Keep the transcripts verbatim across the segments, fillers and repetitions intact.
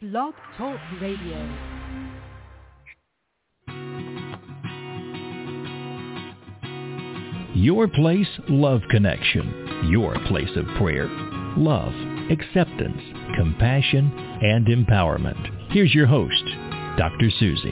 Blog Talk Radio. Your Place Love Connection. Your place of prayer, love, acceptance, compassion, and empowerment. Here's your host, Doctor Susie.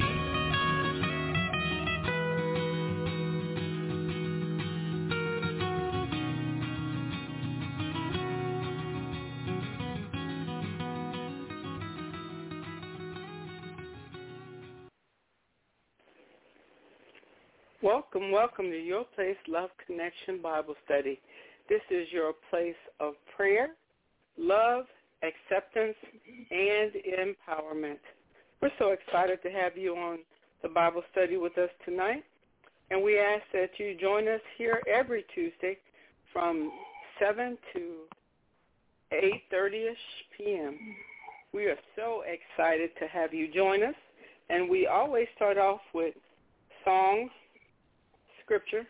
Welcome, welcome to Your Place Love Connection Bible Study. This is your place of prayer, love, acceptance, and empowerment. We're so excited to have you on the Bible study with us tonight, and we ask that you join us here every Tuesday from seven to eight thirty-ish p.m. We are so excited to have you join us, and we always start off with songs, scripture,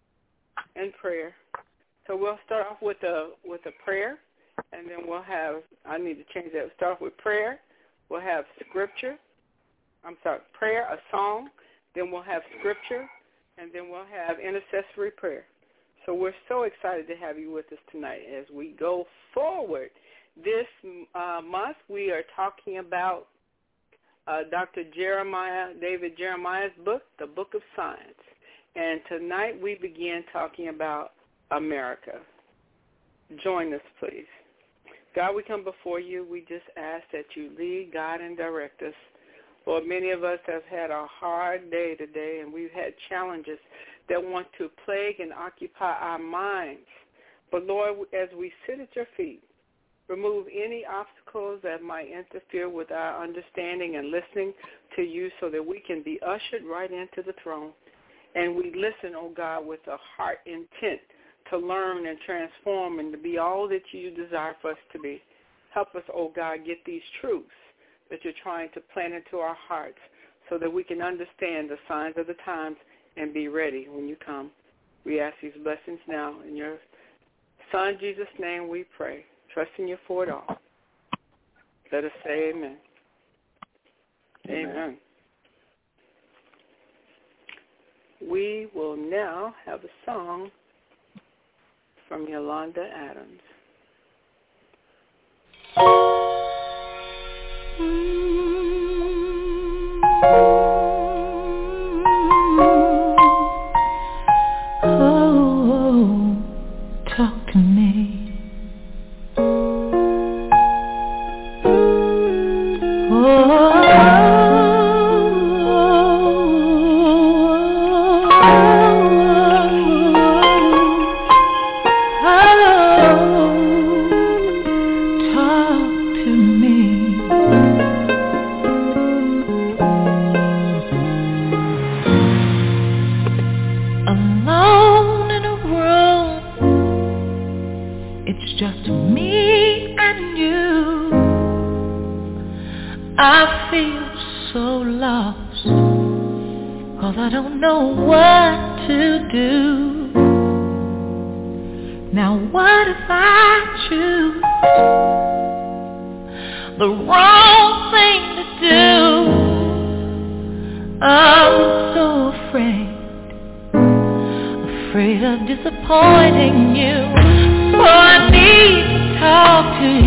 and prayer. So we'll start off with a with a prayer, and then we'll have, I need to change that, we'll start off with prayer, we'll have scripture, I'm sorry, prayer, a song, then we'll have scripture, and then we'll have intercessory prayer. So we're so excited to have you with us tonight as we go forward. This uh, month we are talking about uh, Doctor Jeremiah, David Jeremiah's book, The Book of Signs. And tonight we begin talking about America. Join us, please. God, we come before you. We just ask that you lead, guide, and direct us. Lord, many of us have had a hard day today, and we've had challenges that want to plague and occupy our minds. But, Lord, as we sit at your feet, remove any obstacles that might interfere with our understanding and listening to you so that we can be ushered right into the throne. And we listen, oh God, with a heart intent to learn and transform and to be all that you desire for us to be. Help us, oh God, get these truths that you're trying to plant into our hearts so that we can understand the signs of the times and be ready when you come. We ask these blessings now. In your Son, Jesus' name, we pray, trusting you for it all. Let us say amen. Amen. Amen. We will now have a song from Yolanda Adams. Oh, talk to me. Oh. I don't know what to do. Now what if I choose the wrong thing to do? I'm so afraid, afraid of disappointing you. So I need to talk to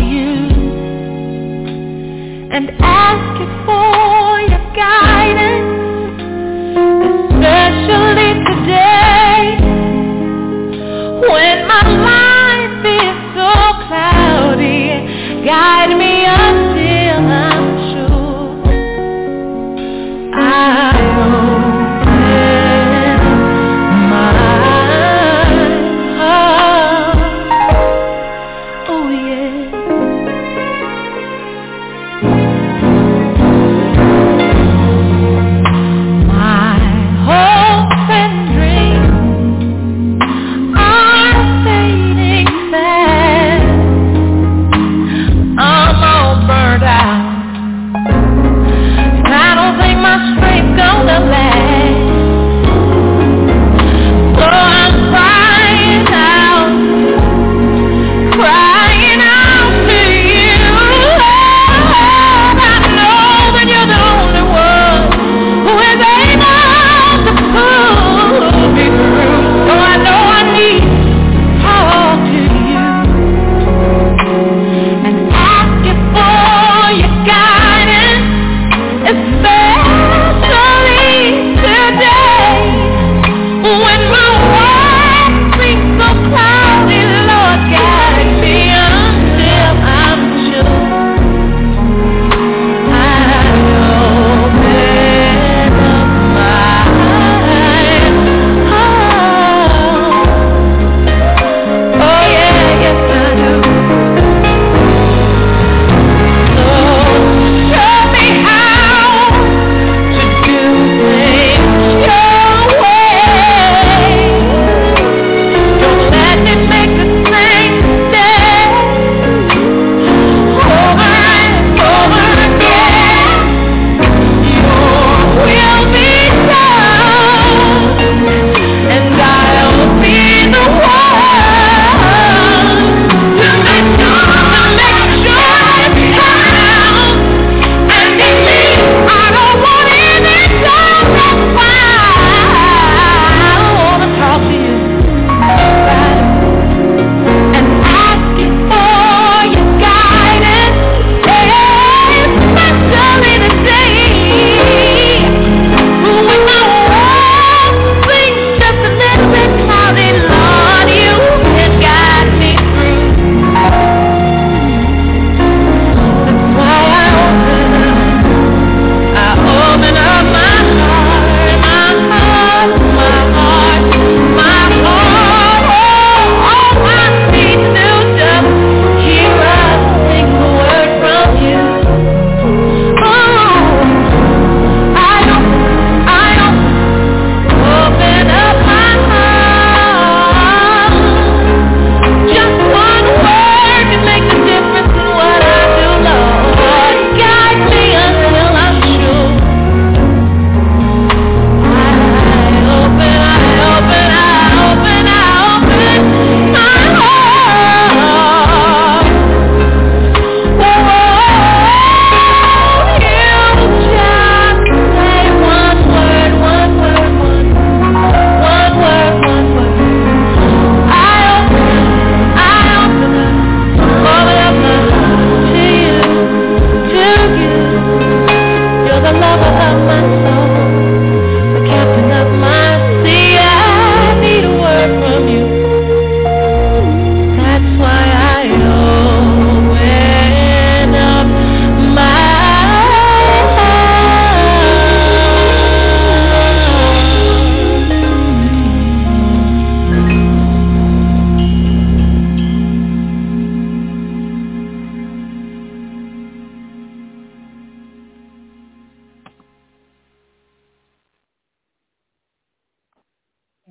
you and ask you for your guidance. Especially today, when my life is so cloudy, guide me until I'm sure I open my heart. Oh yeah. I'm all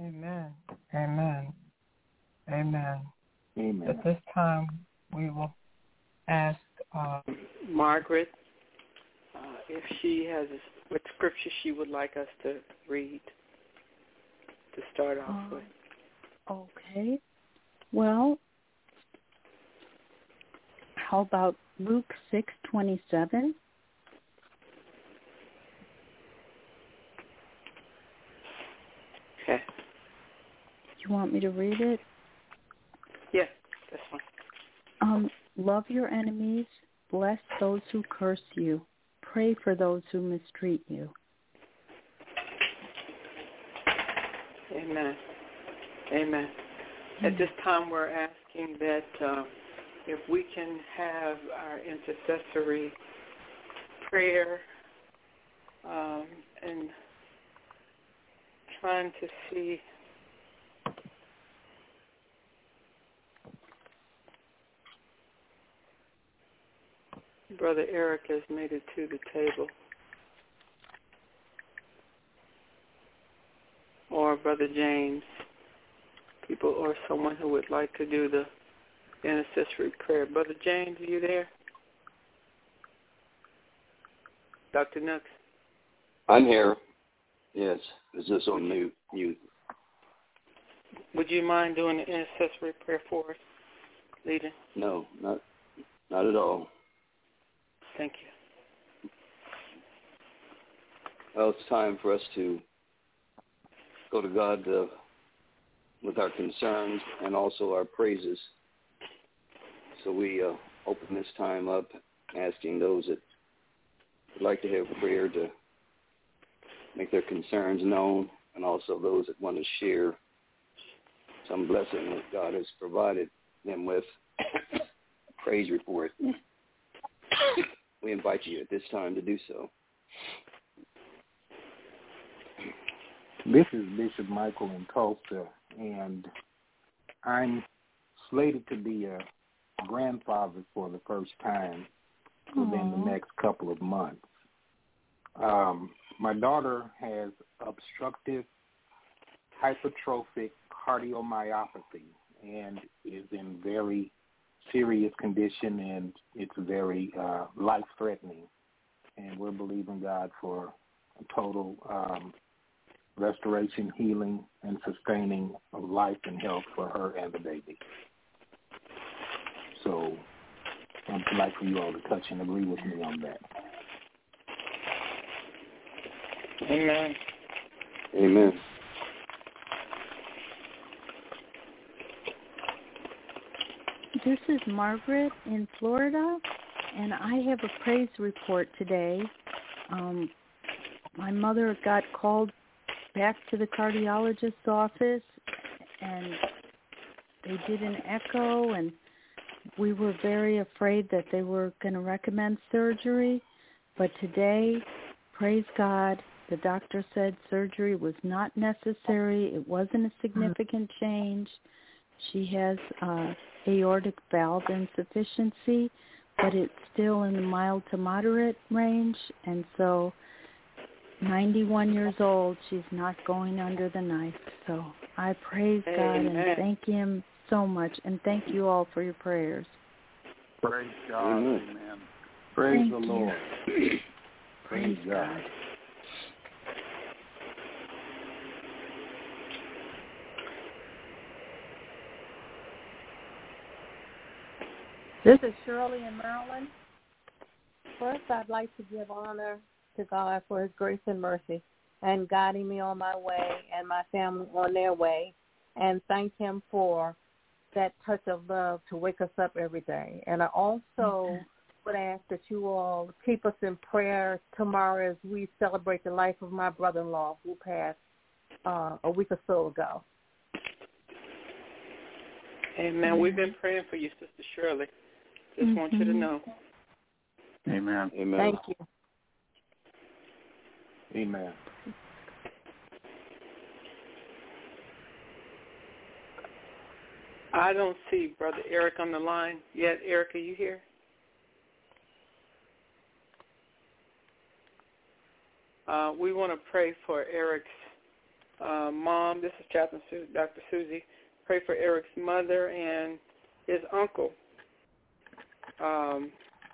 Amen. Amen. Amen. Amen. At this time, we will ask uh, Margaret uh, if she has what scripture she would like us to read to start off uh, with. Okay. Well, how about Luke six twenty-seven? Okay. You want me to read it? Yes, that's fine. Um, love your enemies, bless those who curse you, pray for those who mistreat you. Amen. Amen. At this time, we're asking that uh, if we can have our intercessory prayer um, and trying to see Brother Eric has made it to the table. Or Brother James, people or someone who would like to do the intercessory prayer. Brother James, are you there? Doctor Nooks? I'm here. Yes. Is this on mute? mute? Would you mind doing the intercessory prayer for us, leader? No, not not at all. Thank you. Well, it's time for us to go to God uh, with our concerns and also our praises. So we uh, open this time up asking those that would like to have prayer to make their concerns known, and also those that want to share some blessing that God has provided them with. Praise report. We invite you at this time to do so. This is Bishop Michael in Tulsa, and I'm slated to be a grandfather for the first time within Aww. the next couple of months. Um, my daughter has obstructive hypertrophic cardiomyopathy and is in very serious condition, and it's very uh, life-threatening. And we're believing God for a total um, restoration, healing, and sustaining of life and health for her and the baby. So I'd like for you all to touch and agree with me on that. Amen. Amen. This is Margaret in Florida, and I have a praise report today. Um, my mother got called back to the cardiologist's office, and they did an echo, and we were very afraid that they were going to recommend surgery. But today, praise God, the doctor said surgery was not necessary. It wasn't a significant change. She has uh, aortic valve insufficiency, but it's still in the mild to moderate range, and so ninety-one years old, she's not going under the knife. So I praise God Amen. and thank Him so much, and thank you all for your prayers. Praise God. Amen. Amen. Praise Thank the you. Lord. Praise Praise God. God. This is Shirley in Maryland. First, I'd like to give honor to God for His grace and mercy and guiding me on my way and my family on their way, and thank Him for that touch of love to wake us up every day. And I also would ask that you all keep us in prayer tomorrow as we celebrate the life of my brother-in-law who passed uh, a week or so ago. Amen. We've been praying for you, Sister Shirley. Just Mm-hmm. want you to know. Amen. Amen. Thank you. Amen. I don't see Brother Eric on the line yet. Eric, are you here? Uh, we want to pray for Eric's uh, mom. This is Chaplain Su- Doctor Susie. Pray for Eric's mother and his uncle. Um,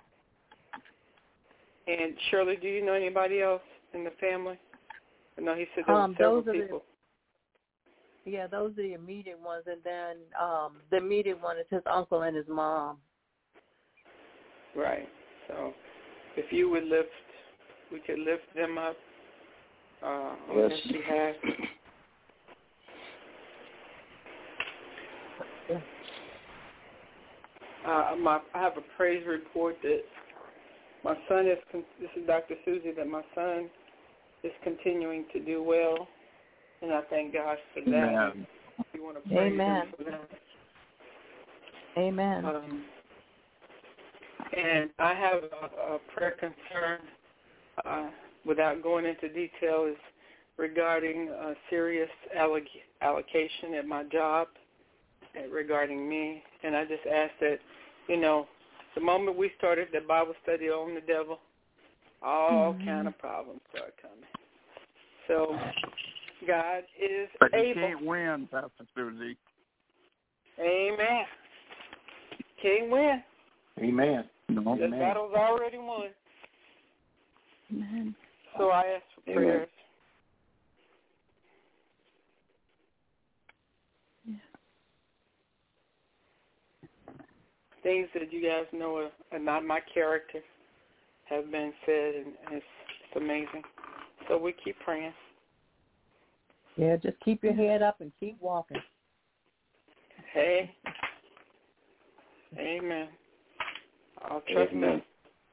and Shirley, do you know anybody else in the family? I know he said there um, were several those people. The, yeah, those are the immediate ones, and then um, the immediate one is his uncle and his mom. Right. So if you would lift, we could lift them up uh, on Yes. his behalf. Yeah. Uh, my, I have a praise report that my son is, this is Doctor Susie, that my son is continuing to do well, and I thank God for that. Amen. We want to praise Amen. him for that. Amen. Um, and I have a, a prayer concern, uh, without going into detail, is regarding a serious alloc- allocation at my job uh, regarding me. And I just ask that, you know, the moment we started the Bible study on the devil, all mm-hmm. kind of problems start coming. So God is but you able. Can't win, Pastor Susie. Amen. Can't win. Amen. The Amen. battle's already won. Amen. So I ask for Amen. prayers. Yeah. Things that you guys know are, are not my character have been said, and it's, it's amazing. So we keep praying. Yeah, just keep your head up and keep walking. Hey. Amen. I'll trust Amen. him.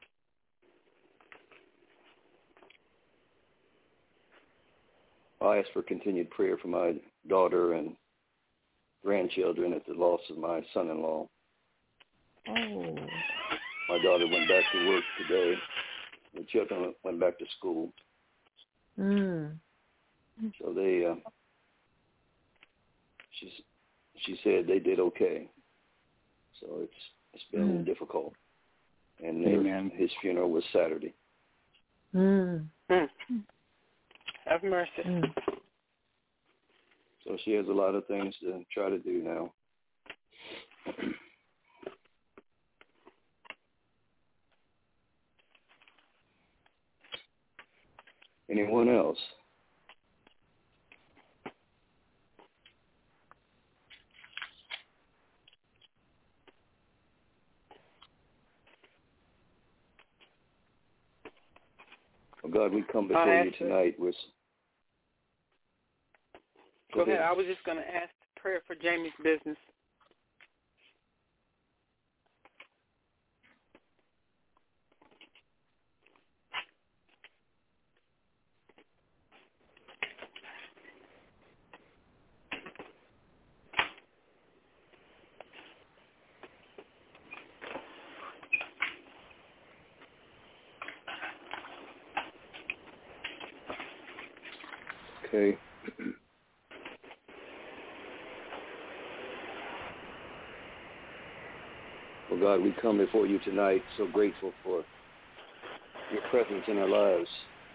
I ask for continued prayer for my daughter and grandchildren at the loss of my son-in-law. Oh. My daughter went back to work today. The children went back to school. Mm. So they, uh, she's, she said they did okay. So it's it's been Mm. difficult. And their, his funeral was Saturday. Mm. Mm. Have mercy. Mm. So she has a lot of things to try to do now. Anyone else? Oh God, we come before you tonight with... Go ahead. I was just going to ask prayer for Jamie's business. Okay. Well, God, we come before you tonight so grateful for your presence in our lives.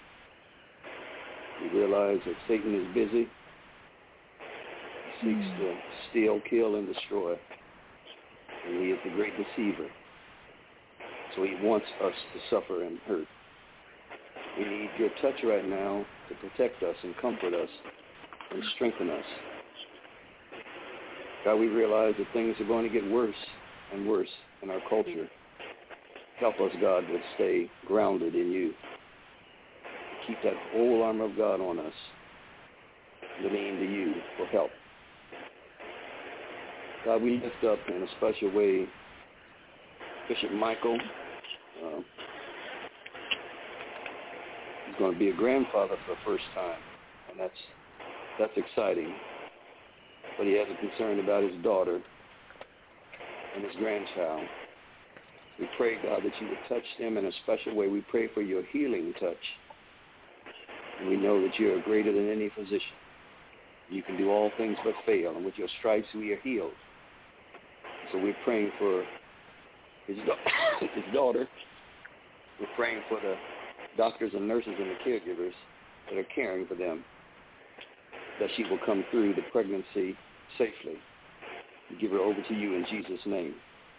We realize that Satan is busy. He seeks mm. to steal, kill, and destroy. And he is the great deceiver. So he wants us to suffer and hurt. We need your touch right now to protect us and comfort us and strengthen us. God, we realize that things are going to get worse and worse in our culture. Help us, God, to stay grounded in you. Keep that whole armor of God on us. To lean to you for help. God, we lift up in a special way Bishop Michael. Uh, he's going to be a grandfather for the first time, and that's that's exciting. But he has a concern about his daughter and his grandchild. We pray, God, that you would touch them in a special way. We pray for your healing touch. And we know that you are greater than any physician. You can do all things but fail, and with your stripes we are healed. So we're praying for his, da- his daughter. We're praying for the doctors and nurses and the caregivers that are caring for them. that she will come through the pregnancy safely. We give her over to you in Jesus' name.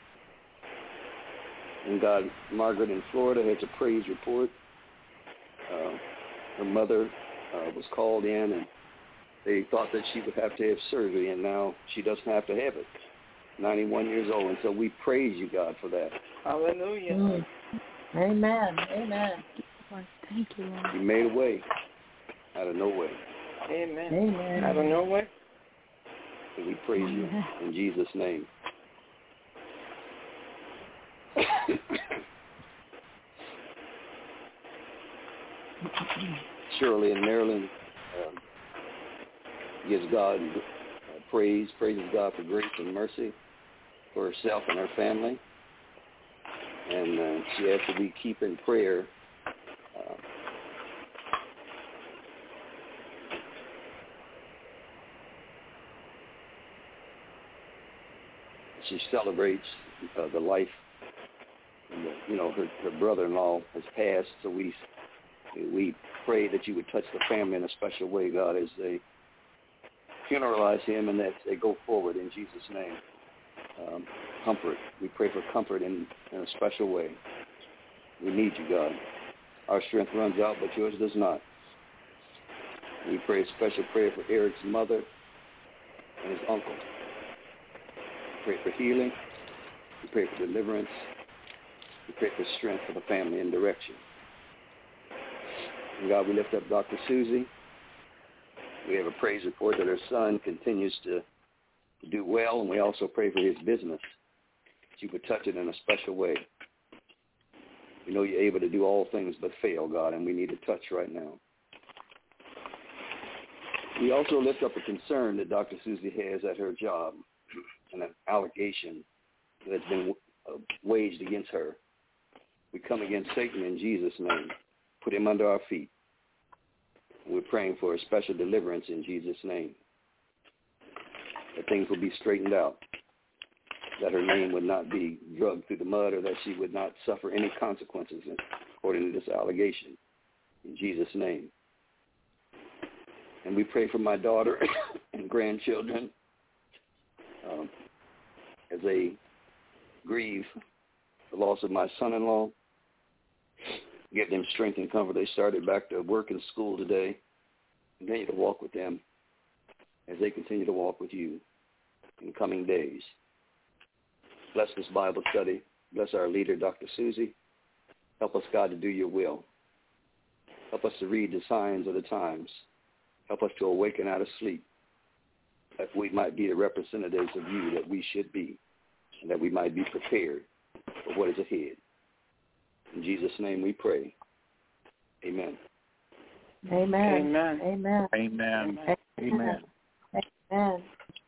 And God, Margaret in Florida has a praise report. Uh, her mother uh, was called in, and they thought that she would have to have surgery, and now she doesn't have to have it. ninety-one years old, and so we praise you, God, for that. Hallelujah. Mm. Amen. Amen. Lord, thank you, Lord. You made a way out of no way. Amen. Amen. Out of no way. And we praise you in Jesus' name. Shirley in Maryland um, gives God uh, praise, praises God for grace and mercy for herself and her family. And uh, she asked that we keep in prayer uh, she celebrates uh, the life, and the, you know, her, her brother-in-law has passed, so we we pray that you would touch the family in a special way, God, as they funeralize him and that they go forward in Jesus' name. Um, comfort. We pray for comfort in, in a special way. We need you, God. Our strength runs out, but yours does not. We pray a special prayer for Eric's mother and his uncle. We pray for healing. We pray for deliverance. We pray for strength for the family and direction. And God, we lift up Doctor Susie. We have a praise report that her son continues to do well, and we also pray for his business. That you would touch it in a special way. We know you're able to do all things but fail, God, and we need a touch right now. We also lift up a concern that Doctor Susie has at her job, and an allegation that's been uh, waged against her. We come against Satan in Jesus' name. Put him under our feet. And we're praying for a special deliverance in Jesus' name. That things will be straightened out. That her name would not be dragged through the mud, or that she would not suffer any consequences according to this allegation. In Jesus' name. And we pray for my daughter and grandchildren um, as they grieve the loss of my son-in-law. Give them strength and comfort. They started back to work and school today. Continue to walk with them as they continue to walk with you in coming days. Bless this Bible study. Bless our leader, Doctor Susie. Help us, God, to do your will. Help us to read the signs of the times. Help us to awaken out of sleep, that we might be the representatives of you that we should be, and that we might be prepared for what is ahead. In Jesus' name we pray. Amen. Amen. Amen. Amen. Amen. Amen. Amen.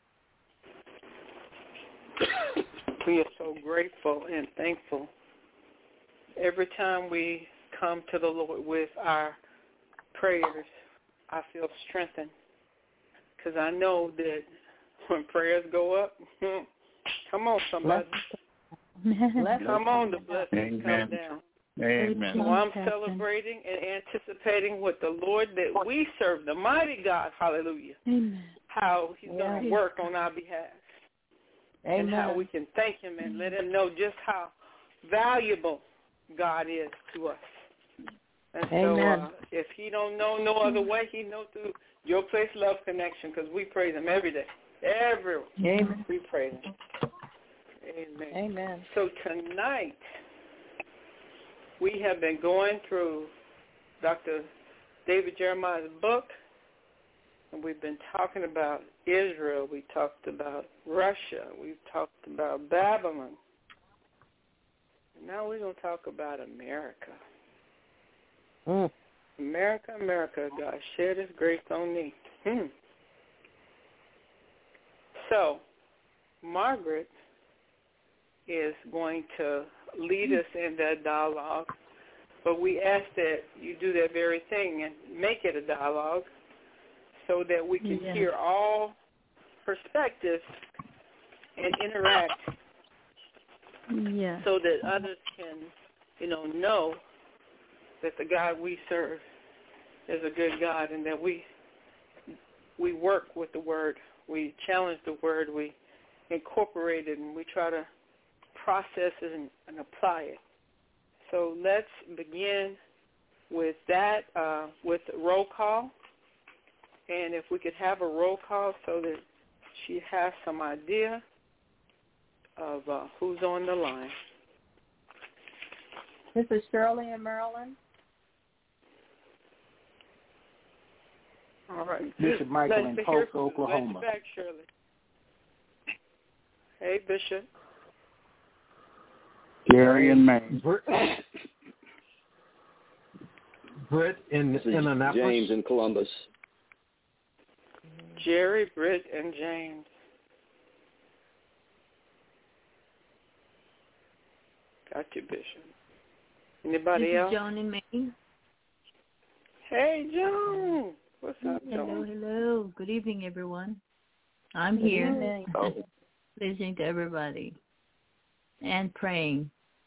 We are so grateful and thankful. Every time we come to the Lord with our prayers, I feel strengthened, because I know that when prayers go up, come on, somebody. Come on, the blessings come down. Amen. So I'm celebrating and anticipating with the Lord that we serve, the mighty God, hallelujah, Amen. how he's going to work on our behalf. Amen. And how we can thank him and let him know just how valuable God is to us. And so uh, if he don't know no other way, he knows through Your Place Love Connection, because we praise him every day. Everyone. Amen. We praise him. Amen. Amen. So tonight, we have been going through Doctor David Jeremiah's book, and we've been talking about Israel. We talked about Russia. We've talked about Babylon. And now we're going to talk about America. Mm. America, America, God shed his grace on me. Hmm. So, Margaret is going to lead us in that dialogue, but we ask that you do that very thing and make it a dialogue so that we can yeah. hear all perspectives and interact Yeah. so that others can, you know, know that the God we serve is a good God, and that we we work with the word. We challenge the word. We incorporate it, and we try to process it and, and apply it. So let's begin with that, uh, with roll call. And if we could have a roll call so that she has some idea of uh, who's on the line. This is Shirley in Maryland. All right. Bishop Michael Let's in Tulsa, from, Oklahoma. Back, Shirley. Hey, Bishop. Gary in Maine. Britt in, This is in Annapolis. James in Columbus. Jerry, Britt, and James. Got you, Bishop. Anybody this else? Is Joan in Maine. Hey, Joan. What's up, Hello, Joan? hello. Good evening, everyone. I'm here Oh. listening to everybody and praying.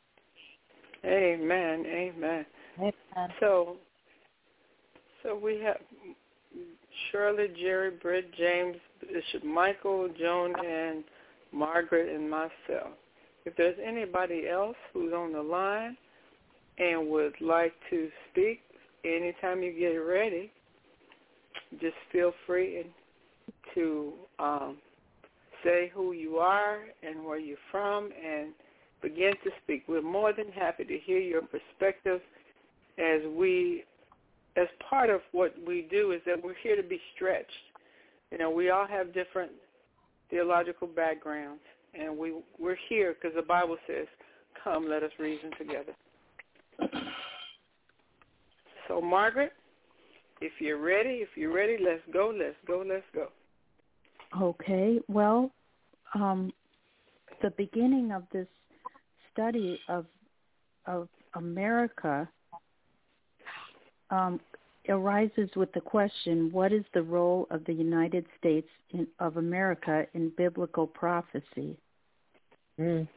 Amen, amen. Amen. So, so we have Shirley, Jerry, Britt, James, Bishop Michael, Joan, and Margaret, and myself. If there's anybody else who's on the line and would like to speak, anytime you get ready, just feel free to um, say who you are and where you're from and begin to speak. We're more than happy to hear your perspective as we, as part of what we do is that we're here to be stretched. You know, we all have different theological backgrounds, and we, we're here because the Bible says, come, let us reason together. So, Margaret, if you're ready, if you're ready, let's go, let's go, let's go. Okay. Well, um, the beginning of this study of of America um, arises with the question, what is the role of the United States in, of America in biblical prophecy? Mm.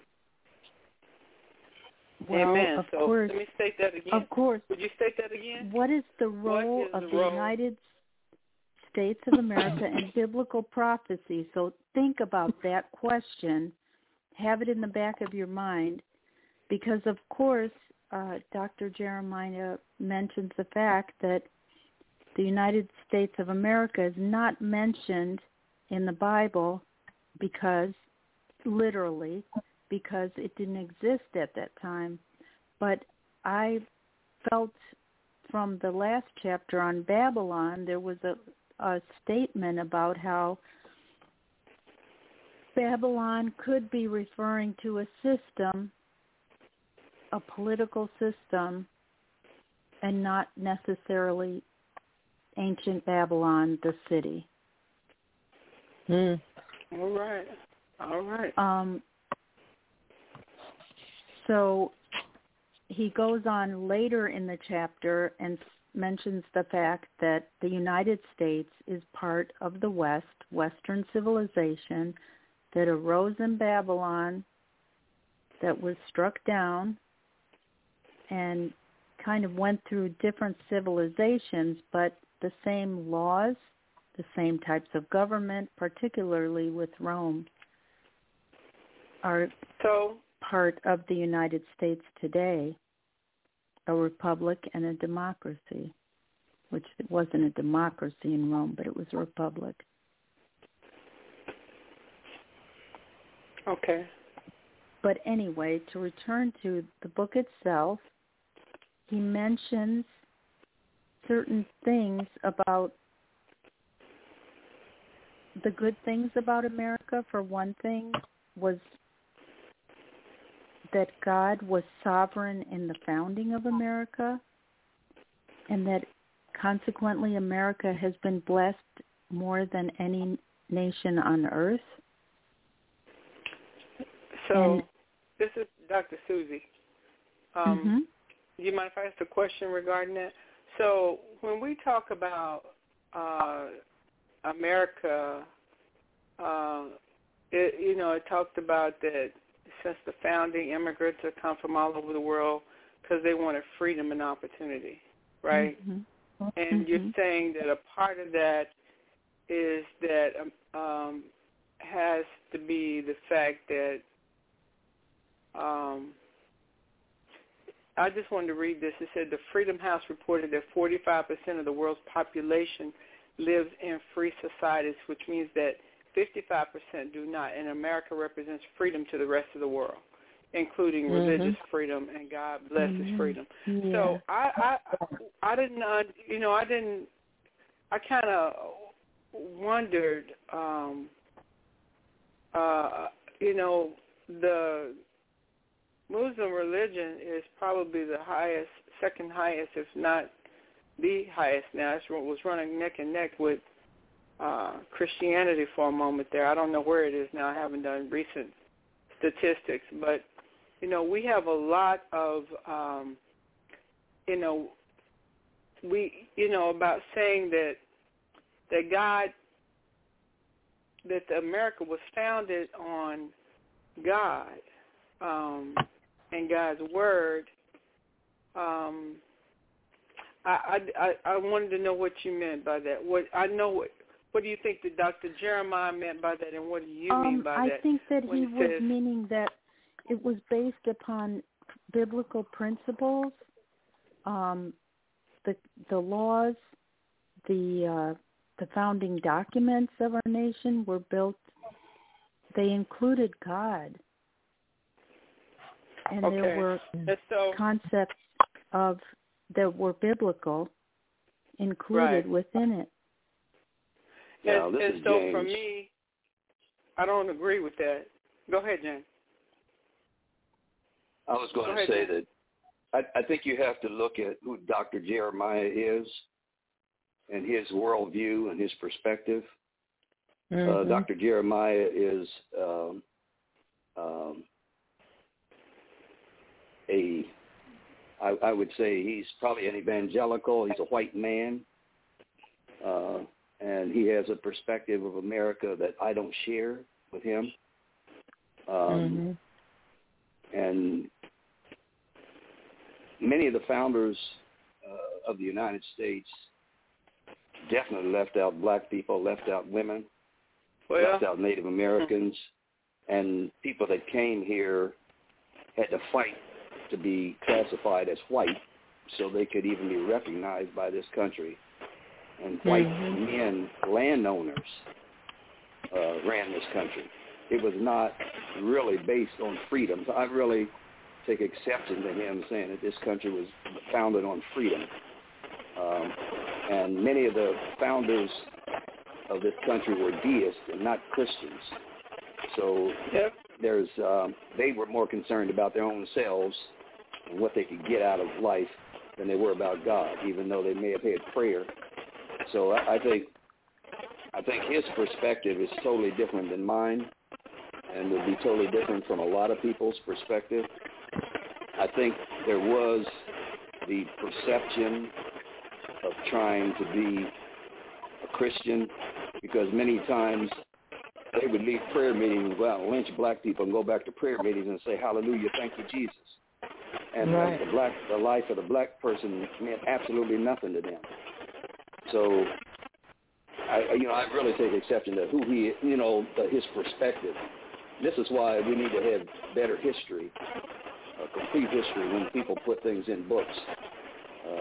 Well, Amen. of So course, let me state that again. Of course. Would you state that again? What is the role is of the the role? United States of America in biblical prophecy? So think about that question. Have it in the back of your mind, because, of course, uh, Doctor Jeremiah mentions the fact that the United States of America is not mentioned in the Bible because, literally, because it didn't exist at that time. But I felt from the last chapter on Babylon, there was a, a statement about how Babylon could be referring to a system, a political system, and not necessarily ancient Babylon, the city. Mm. All right. All right. Um, so he goes on later in the chapter and mentions the fact that the United States is part of the West, Western civilization, that arose in Babylon, that was struck down, and kind of went through different civilizations, but the same laws, the same types of government, particularly with Rome, are So, part of the United States today, a republic and a democracy, which it wasn't a democracy in Rome, but it was a republic. okay. But anyway, to return to the book itself, he mentions certain things about the good things about America. For one thing, was that God was sovereign in the founding of America, and that consequently America has been blessed more than any nation on earth. So, and, this is Doctor Susie. Um, mm-hmm. Do you mind if I ask a question regarding that? So, when we talk about uh, America, uh, it, you know, it talked about that since the founding, immigrants have come from all over the world because they wanted freedom and opportunity, right? Mm-hmm. And mm-hmm. you're saying that a part of that is that um, has to be the fact that um, I just wanted to read this. It said the Freedom House reported that forty-five percent of the world's population lives in free societies, which means that fifty-five percent do not, and America represents freedom to the rest of the world, including mm-hmm. religious freedom, and God blesses mm-hmm. freedom. Yeah. So I, I, I didn't, uh, you know, I didn't, I kind of wondered, um, uh, you know, the Muslim religion is probably the highest, second highest, if not the highest now. It was running neck and neck with uh, Christianity for a moment there. I don't know where it is now. I haven't done recent statistics, but you know, we have a lot of, um, you know, we, you know, about saying that that God, that America was founded on God um, and God's word. Um, I, I I wanted to know what you meant by that. What I know what. What do you think that Doctor Jeremiah meant by that, and what do you um, mean by I that? I think that he, he was says, meaning that it was based upon biblical principles, um, the the laws, the uh, the founding documents of our nation were built. They included God, and okay. there were so, concepts of that were biblical included right. within it. Yeah, and, this and is so James. for me, I don't agree with that. Go ahead, James. I was going Go to ahead, say James. that I, I think you have to look at who Doctor Jeremiah is and his worldview and his perspective. Mm-hmm. Uh, Doctor Jeremiah is um, um, a, I, I would say he's probably an evangelical. He's a white man. Uh, and he has a perspective of America that I don't share with him. Um, mm-hmm. And many of the founders uh, of the United States definitely left out black people, left out women, well, left out Native Americans, and people that came here had to fight to be classified as white so they could even be recognized by this country. And white mm-hmm. men, landowners, uh, ran this country. It was not really based on freedom. So I really take exception to him saying that this country was founded on freedom. Um, and many of the founders of this country were deists and not Christians. So yep. there's um, they were more concerned about their own selves and what they could get out of life than they were about God, even though they may have had prayer. So I, I think I think his perspective is totally different than mine and would be totally different from a lot of people's perspective. I think there was the perception of trying to be a Christian because many times they would leave prayer meetings, go out and lynch black people and go back to prayer meetings and say, hallelujah, thank you, Jesus. And right. the, black, the life of the black person meant absolutely nothing to them. So, I, you know, I really take exception to who he, you know, the, his perspective. This is why we need to have better history, a complete history when people put things in books. Uh,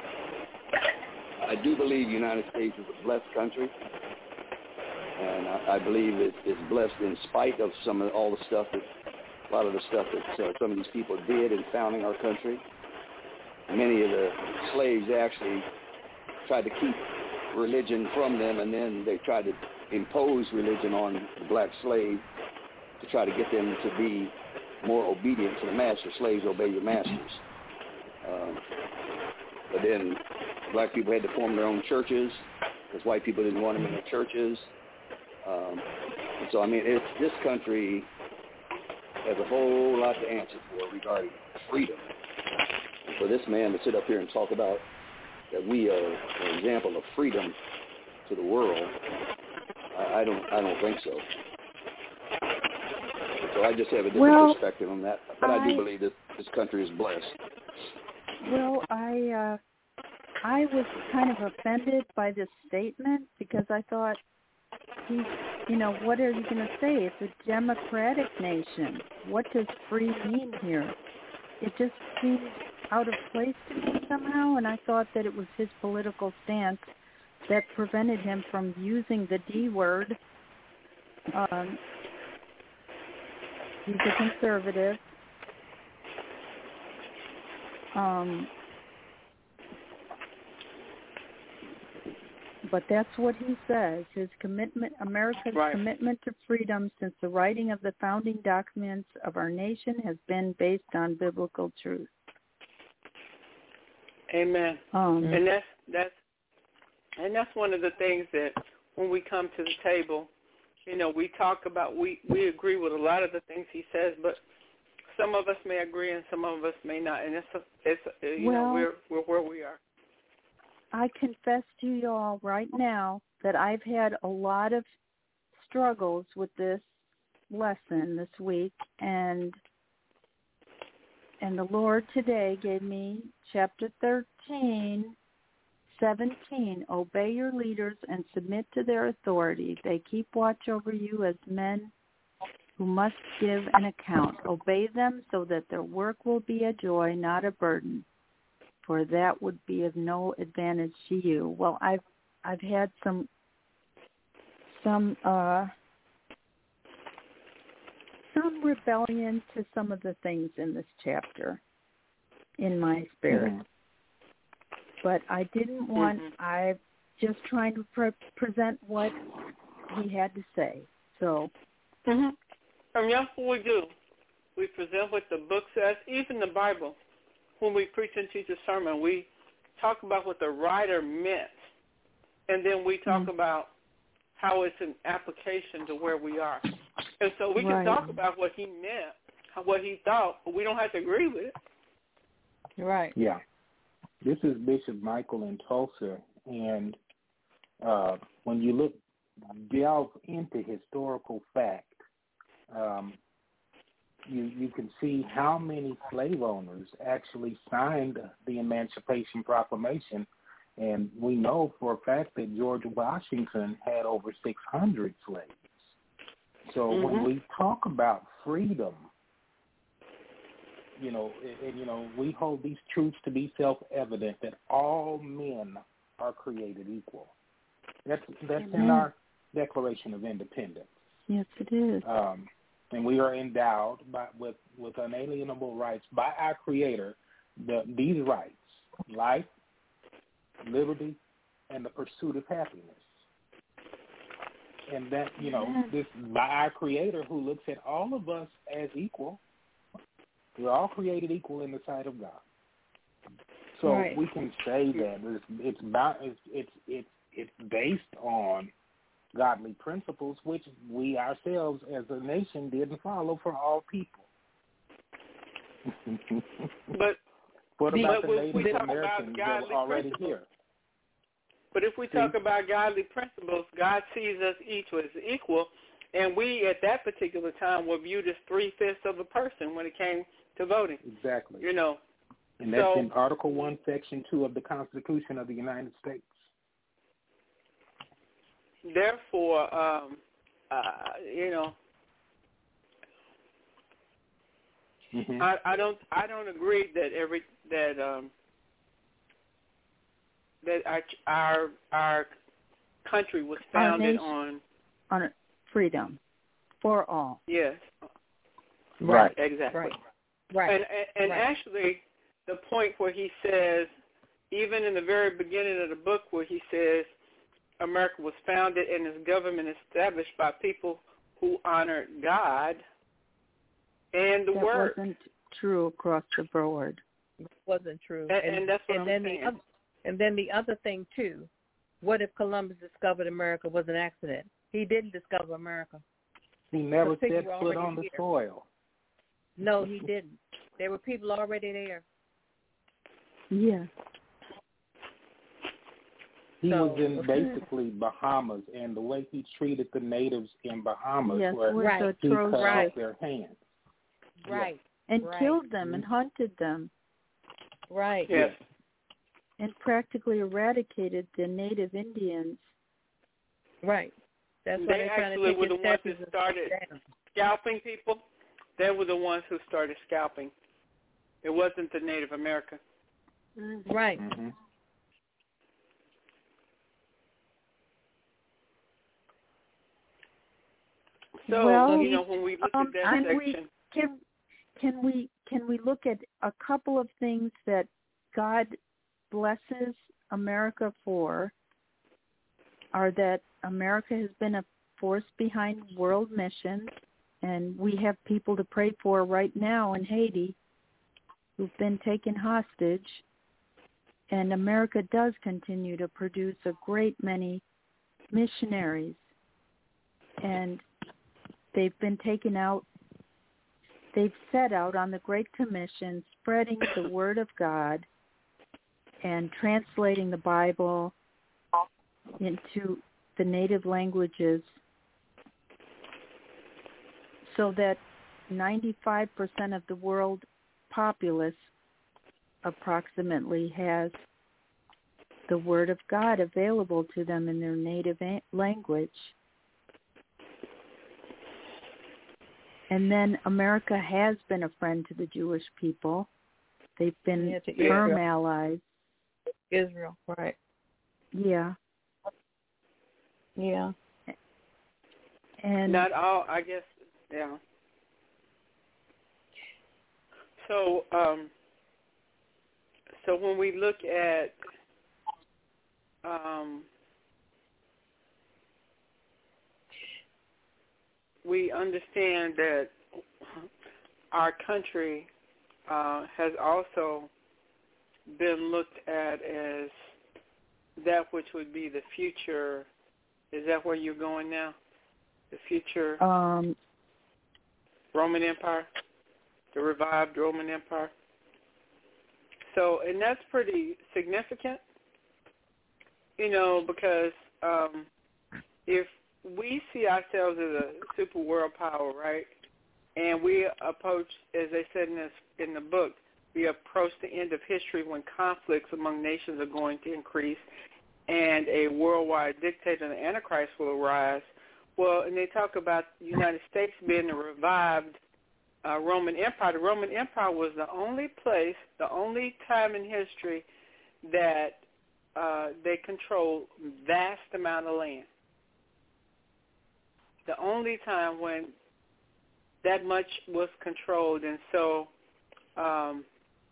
I do believe the United States is a blessed country, and I, I believe it is blessed in spite of some of all the stuff that, a lot of the stuff that uh, some of these people did in founding our country. Many of the slaves actually tried to keep religion from them, and then they tried to impose religion on the black slave to try to get them to be more obedient to the master. Slaves, obey your masters. Um, but then black people had to form their own churches because white people didn't want them in their churches. Um, and so, I mean, it's, this country has a whole lot to answer for regarding freedom. And for this man to sit up here and talk about that we are an example of freedom to the world, I, I don't I don't think so. So I just have a different well, perspective on that. But I, I do believe that this country is blessed. Well, I uh, I was kind of offended by this statement because I thought, he, you know, what are you going to say? It's a democratic nation. What does free mean here? It just seems out of place to me somehow, and I thought that it was his political stance that prevented him from using the D word. Um, he's a conservative. Um, but that's what he says. His commitment, America's right. commitment to freedom since the writing of the founding documents of our nation has been based on biblical truth. Amen. Um, and that's that's and that's one of the things that when we come to the table, you know, we talk about we, we agree with a lot of the things he says, but some of us may agree and some of us may not, and it's a, it's a, you well, know we're we're where we are. I confess to you all right now that I've had a lot of struggles with this lesson this week, and and the Lord today gave me chapter thirteen, seventeen. Obey your leaders and submit to their authority. They keep watch over you as men who must give an account. Obey them so that their work will be a joy, not a burden, for that would be of no advantage to you. Well, I've I've had some some uh, some rebellion to some of the things in this chapter in my spirit, mm-hmm. but I didn't want. Mm-hmm. I'm just trying to pre- present what he had to say. So, mm-hmm. and that's what we do. We present what the book says, even the Bible. When we preach and teach a sermon, we talk about what the writer meant, and then we talk mm-hmm. about how it's an application to where we are. And so we right. can talk about what he meant, what he thought, but we don't have to agree with it. Right. Yeah. This is Bishop Michael in Tulsa, and uh, when you look, delve into historical fact, um, You, you can see how many slave owners actually signed the Emancipation Proclamation, and we know for a fact that George Washington had over six hundred slaves. So mm-hmm. when we talk about freedom, you know, and, and you know, we hold these truths to be self-evident that all men are created equal. That's that's mm-hmm. in our Declaration of Independence. Yes, it is. Um, And we are endowed by, with, with unalienable rights by our Creator, the, these rights, life, liberty, and the pursuit of happiness. And that, you know, this by our Creator who looks at all of us as equal. We're all created equal in the sight of God. So right. we can say that it's it's, about, it's it's it's it's based on godly principles, which we ourselves as a nation didn't follow for all people. But what about but the Native we Americans that were already principles. here? But if we See? talk about godly principles, God sees us each as equal, and we at that particular time were viewed as three-fifths of a person when it came to voting. Exactly. You know. And that's so, in Article one, Section two of the Constitution of the United States. Therefore, um, uh, you know, mm-hmm. I, I don't, I don't agree that every that um, that our our our country was founded nation, on on freedom for all. Yes, right, exactly, right, right. And and, and right. actually, the point where he says, even in the very beginning of the book, where he says, America was founded and its government established by people who honored God and the that Word. That wasn't true across the board. It wasn't true. And, and, and that's what and I'm then saying. The other, and then the other thing, too, what if Columbus discovered America was an accident? He didn't discover America. He never set foot on the here. soil. No, he didn't. There were people already there. Yeah. He so, was in basically Bahamas, and the way he treated the natives in Bahamas yes, were right. he cut right. off their hands. Right. And right. killed them and hunted them. Right. Yes. and practically eradicated the native Indians. Right. That's why they they're trying to actually take were the the ones statues who and started stuff down. scalping people. They were the ones who started scalping. It wasn't the Native American. Mm-hmm. Right. Mm-hmm. So, well, you know, when we look um, at that can section, we, can, can we can we look at a couple of things that God blesses America for? Are that America has been a force behind world missions, and we have people to pray for right now in Haiti who've been taken hostage, and America does continue to produce a great many missionaries, and they've been taken out, they've set out on the Great Commission spreading the Word of God and translating the Bible into the native languages so that ninety-five percent of the world populace approximately has the Word of God available to them in their native language. And then America has been a friend to the Jewish people. They've been Yeah, to firm Israel. allies. Israel, right. Yeah. Yeah. And not all, I guess, yeah. So, um, so when we look at um, we understand that our country uh, has also been looked at as that which would be the future. Is that where you're going now? The future um, Roman Empire, the revived Roman Empire. So, and that's pretty significant, you know, because um, if we see ourselves as a super world power, right, and we approach, as they said in this in the book, we approach the end of history when conflicts among nations are going to increase and a worldwide dictator, the Antichrist, will arise. Well, and they talk about the United States being the revived uh, Roman Empire. The Roman Empire was the only place, the only time in history that uh, they controlled vast amount of land. The only time when that much was controlled, and so um,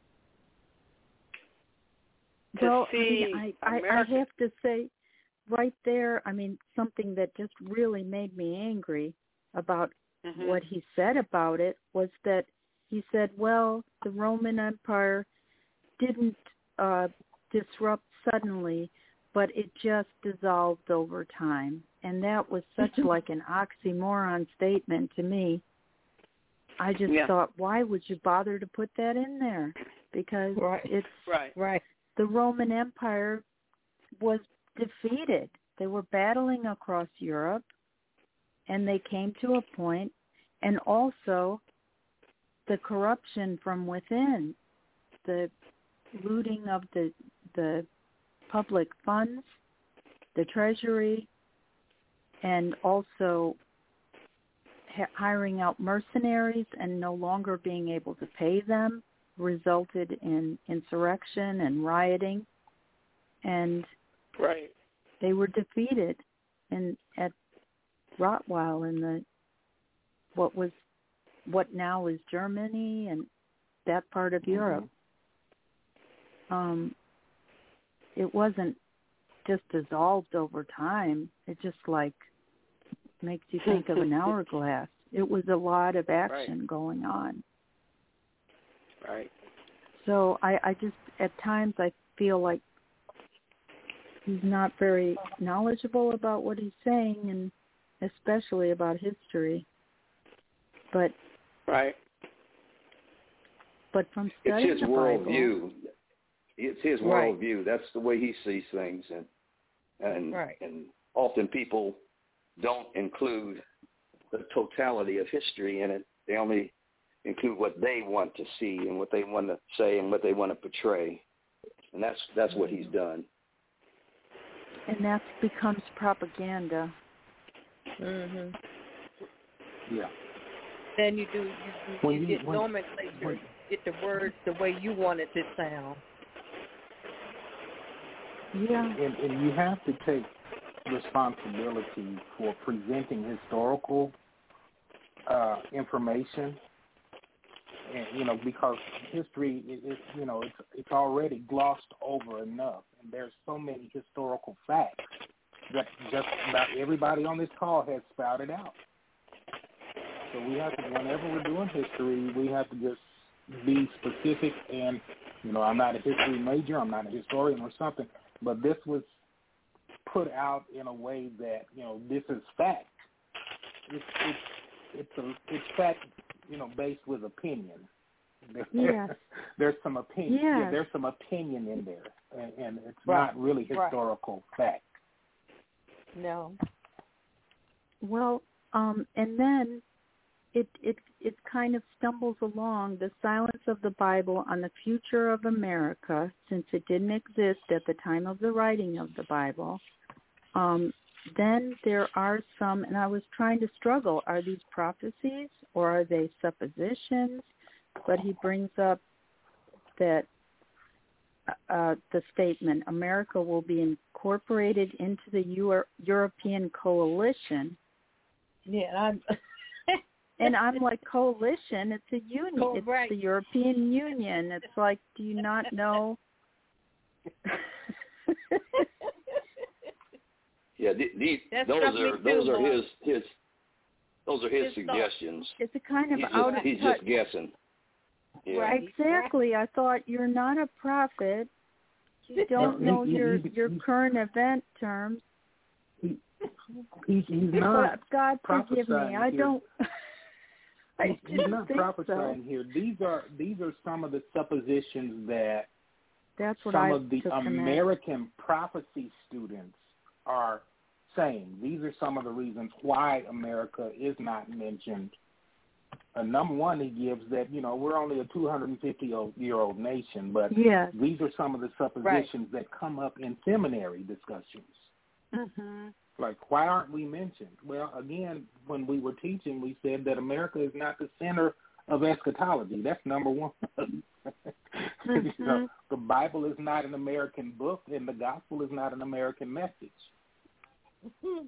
to well, see I, I, I, I America, have to say, right there, I mean, something that just really made me angry about mm-hmm. what he said about it was that he said, well, the Roman Empire didn't uh, disrupt suddenly, but it just dissolved over time. And that was such like an oxymoron statement to me. I just yeah. thought, why would you bother to put that in there? Because right. it's right. right. the Roman Empire was defeated. They were battling across Europe, and they came to a point, and also the corruption from within, the looting of the the public funds, the treasury, and also ha- hiring out mercenaries and no longer being able to pay them resulted in insurrection and rioting, and right. they were defeated in at Rottweil in the what was what now is Germany and that part of Europe. Um, it wasn't just dissolved over time. It just like makes you think of an hourglass. It was a lot of action right. going on. Right. So I, I just at times I feel like he's not very knowledgeable about what he's saying, and especially about history. But right. But from studying it's his the Bible, worldview. It's his Right. worldview. That's the way he sees things, and and Right. and often people don't include the totality of history in it. They only include what they want to see and what they want to say and what they want to portray. And that's that's what he's done. And that becomes propaganda. Mhm. Yeah. Then you do you, you, you you, get when, nomenclature, when, you get the words the way you want it to sound. Yeah. And, and you have to take responsibility for presenting historical uh, information, and you know, because history is, is you know it's it's already glossed over enough, and there's so many historical facts that just about everybody on this call has spouted out. So we have to, whenever we're doing history, we have to just be specific. And you know, I'm not a history major, I'm not a historian or something, but this was put out in a way that, you know, this is fact. It's it's it's a it's fact, you know, based with opinion. Yes. There's some opinion. Yes. Yeah, there's some opinion in there, and, and it's Right. not really historical Right. fact. No. Well, um, and then it it it kind of stumbles along the silence of the Bible on the future of America, since it didn't exist at the time of the writing of the Bible. Um, then there are some, and I was trying to struggle, are these prophecies or are they suppositions? But he brings up that uh, the statement, America will be incorporated into the Euro- European coalition. Yeah, I'm and I'm like, coalition? It's a union. Oh, it's right. the European Union. It's like, do you not know? Yeah, the, the, That those struck me are too, those are Mark. his his those are his, His suggestions. It's a kind of He's out just, of he's touch. just guessing. Yeah. Right. Exactly. I thought, you're not a prophet. You don't know your your current event terms. He, he's, he's not God forgive me. prophesying I here. don't. I He's, he's didn't not think prophesying so. here. These are these are some of the suppositions that That's what some I of the took from that. American prophecy students are saying. These are some of the reasons why America is not mentioned. Uh, number one, he gives that, you know, we're only a two hundred fifty-year-old nation, but Yes. these are some of the suppositions that come up in seminary discussions. Mm-hmm. Like, why aren't we mentioned? Well, again, when we were teaching, we said that America is not the center of eschatology. That's number one. Mm-hmm. You know, the Bible is not an American book, and the gospel is not an American message. Mm-hmm.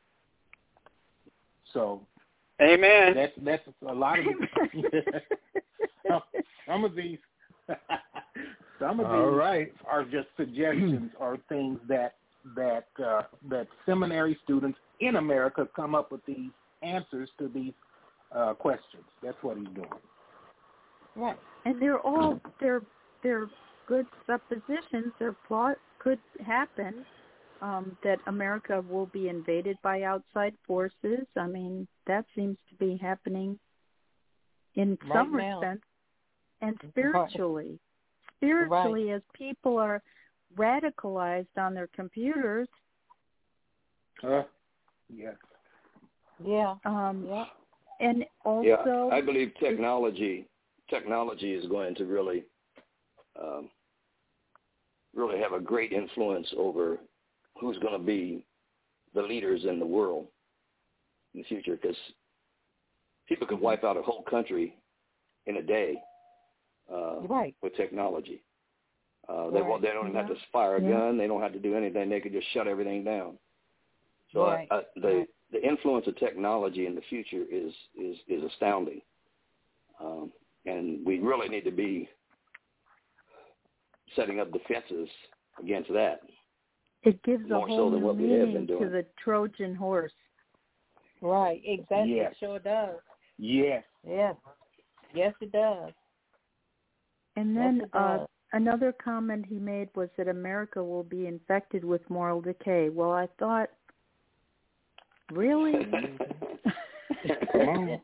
So, Amen. that's that's a lot of some, some of these. Some of All these right. are just suggestions or things that that uh, that seminary students in America come up with these answers to these uh, questions. That's what he's doing. Right. And they're all they're they're good suppositions. They're plot could happen. Um, that America will be invaded by outside forces. I mean, that seems to be happening in Right some now. respect. And spiritually, spiritually, Right. as people are radicalized on their computers. Uh, yes. Yeah. Um, Yeah. And also, Yeah, I believe technology technology is going to really um, really have a great influence over who's going to be the leaders in the world in the future, because people can wipe out a whole country in a day uh, Right. with technology. Uh, they Right. won't, they don't even have Yeah. to fire a Yeah. gun. They don't have to do anything. They can just shut everything down. So Right. uh, uh, the Right. the influence of technology in the future is is is astounding, um, and we really need to be setting up defenses against that. it gives a more whole so than new what we have meaning been to doing. the Trojan horse. Right. Exactly. Yes. It sure does. Yes. Yes. Yes, it does. And Yes, then it uh, does. another comment he made was that America will be infected with moral decay. Well, I thought, really? Come on.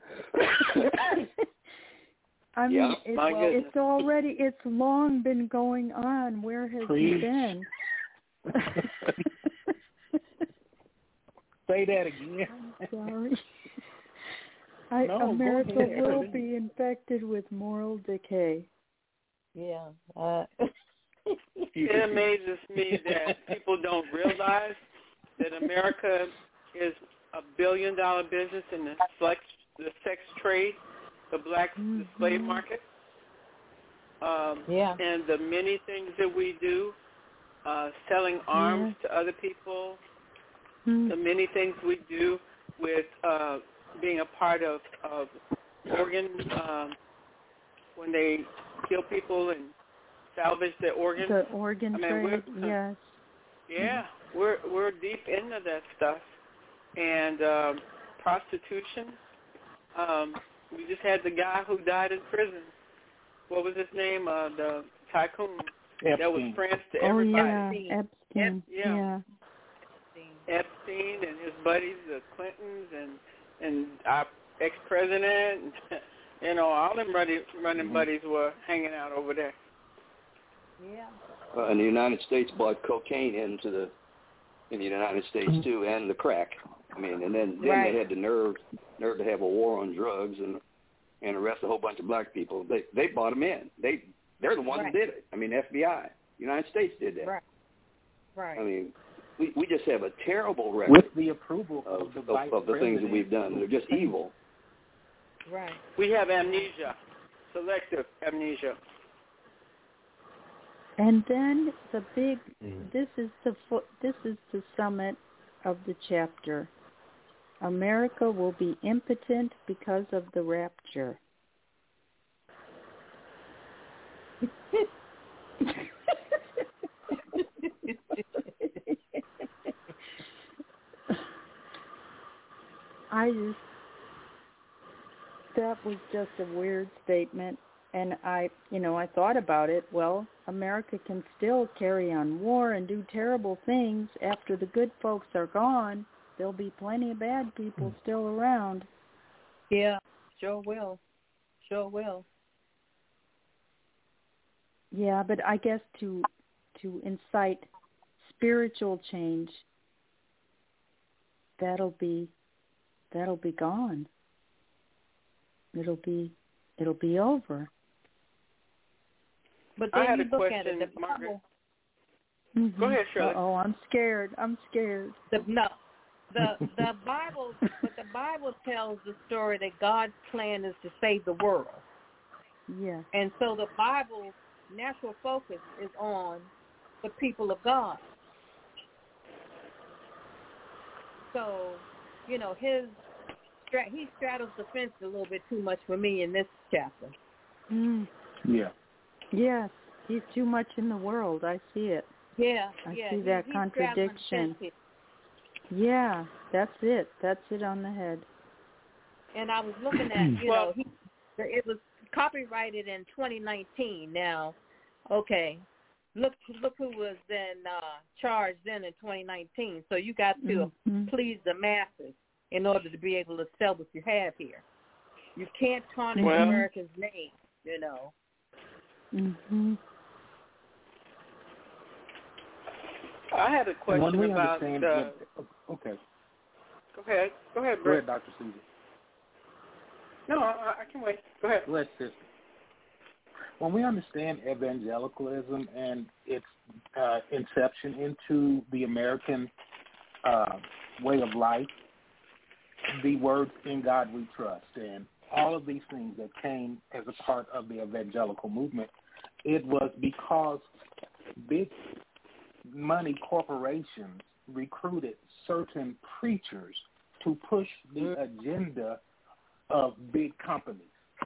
I mean, Yeah, it's, my goodness. it's already, it's long been going on. Where has Preach. he been? Say that again. Sorry. I, No, go America ahead. will be infected with moral decay. Yeah. Uh, it amazes me that people don't realize that America is a billion-dollar business in the sex, the sex trade, the black mm-hmm. the slave market. Um, yeah. And the many things that we do, uh, selling arms yeah. to other people, mm-hmm. the many things we do with uh, being a part of, of organ, um, when they kill people and salvage their organs. The organ I mean, trade, we're, yes. Yeah, we're we're deep into that stuff. And um, prostitution. Um, we just had the guy who died in prison. What was his name? Uh, the tycoon Epstein. that was friends to Oh, everybody. yeah, Epstein. Yeah. yeah. Epstein and his buddies, the Clintons, and and our ex-president, and, you know, all them running, running mm-hmm. buddies were hanging out over there. Yeah. Uh, and the United States brought cocaine into the in the United States too, and the crack. I mean, and then then Right. they had the nerve nerve to have a war on drugs and and arrest a whole bunch of black people. They they brought them in. They they're the ones Right. that did it. I mean, F B I, United States did that. Right. Right. I mean, we we just have a terrible record With the approval of, of, the, of, vice of the things that president. we've done. They're just evil. Right. We have amnesia, selective amnesia. And then the big, this is the fo- this is the summit of the chapter. America will be impotent because of the rapture. I just, that was just a weird statement. And I, you know, I thought about it. Well, America can still carry on war and do terrible things after the good folks are gone. There'll be plenty of bad people still around. Yeah, sure will. Sure will. Yeah, but I guess to to incite spiritual change, that'll be that'll be gone. It'll be it'll be over. But I then had you a look question, at it, the Margaret. Bible, Mm-hmm. Go ahead, Shirley. Oh, I'm scared. I'm scared. the, no, the the Bible, but the Bible tells the story that God's plan is to save the world, Yeah. and so the Bible's natural focus is on the people of God. So, you know, his he straddles the fence a little bit too much for me in this chapter. Mm. Yeah. Yes, he's too much in the world. I see it. Yeah, I yeah. see he, that he's contradiction. straddling the fence here. Yeah, that's it. That's it on the head. And I was looking at, you Well, know, he, it was copyrighted in twenty nineteen. Now, okay, look look who was then uh, charged then in twenty nineteen. So you got to Mm-hmm. please the masses in order to be able to sell what you have here. You can't tarnish Well, America's name, you know. Mm-hmm. I had a And question when we about understand, the. okay, Go ahead. Go ahead, go Brett. ahead, Doctor Susan. No, I, I can wait. Go ahead. Let's just, when we understand evangelicalism and its uh, inception into the American uh, way of life, the words "In God We Trust" and all of these things that came as a part of the evangelical movement, it was because big money corporations recruited certain preachers to push the agenda of big companies.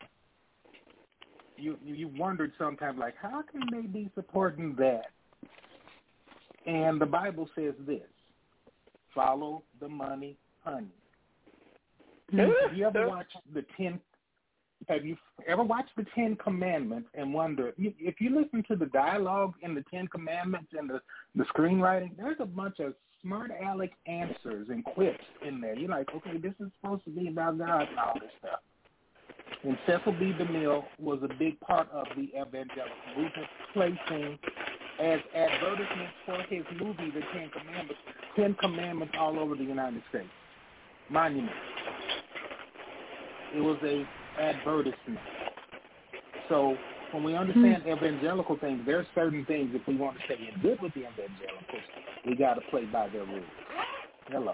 You you wondered sometimes, like, how can they be supporting that? And the Bible says this: follow the money, honey. Have you ever watched the ten? Have you ever watched the Ten Commandments and wonder if you listen to the dialogue in the Ten Commandments and the the screenwriting? There's a bunch of smart aleck answers and quips in there. You're like, okay, this is supposed to be about God and all this stuff. And Cecil B. DeMille was a big part of the evangelical movement, placing as advertisements for his movie, The Ten Commandments, Ten Commandments all over the United States. Monument. It was a advertisement. So when we understand mm-hmm. evangelical things, there are certain things, if we want to stay in good with the evangelicals, we got to play by their rules. Hello.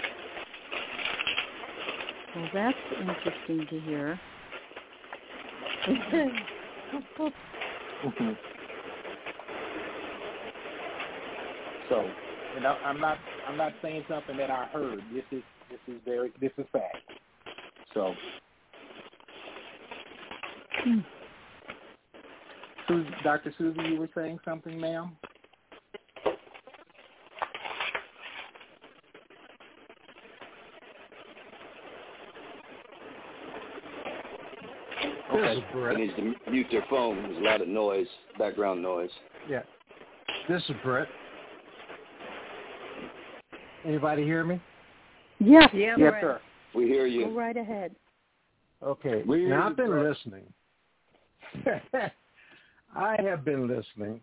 Well, that's interesting to hear. mm-hmm. So, and I, I'm not, I'm not saying something that I heard. This is, this is very, this is fact. So, hmm. Susie, Doctor Susie, you were saying something, ma'am? Okay. You need to mute your phone. There's a lot of noise, background noise. Yeah. This is Brett. Anybody hear me? Yes. Yeah, yes, Brett. sir. We hear you. Go right ahead. Okay. We hear now, you, I've been Brett. listening. I have been listening.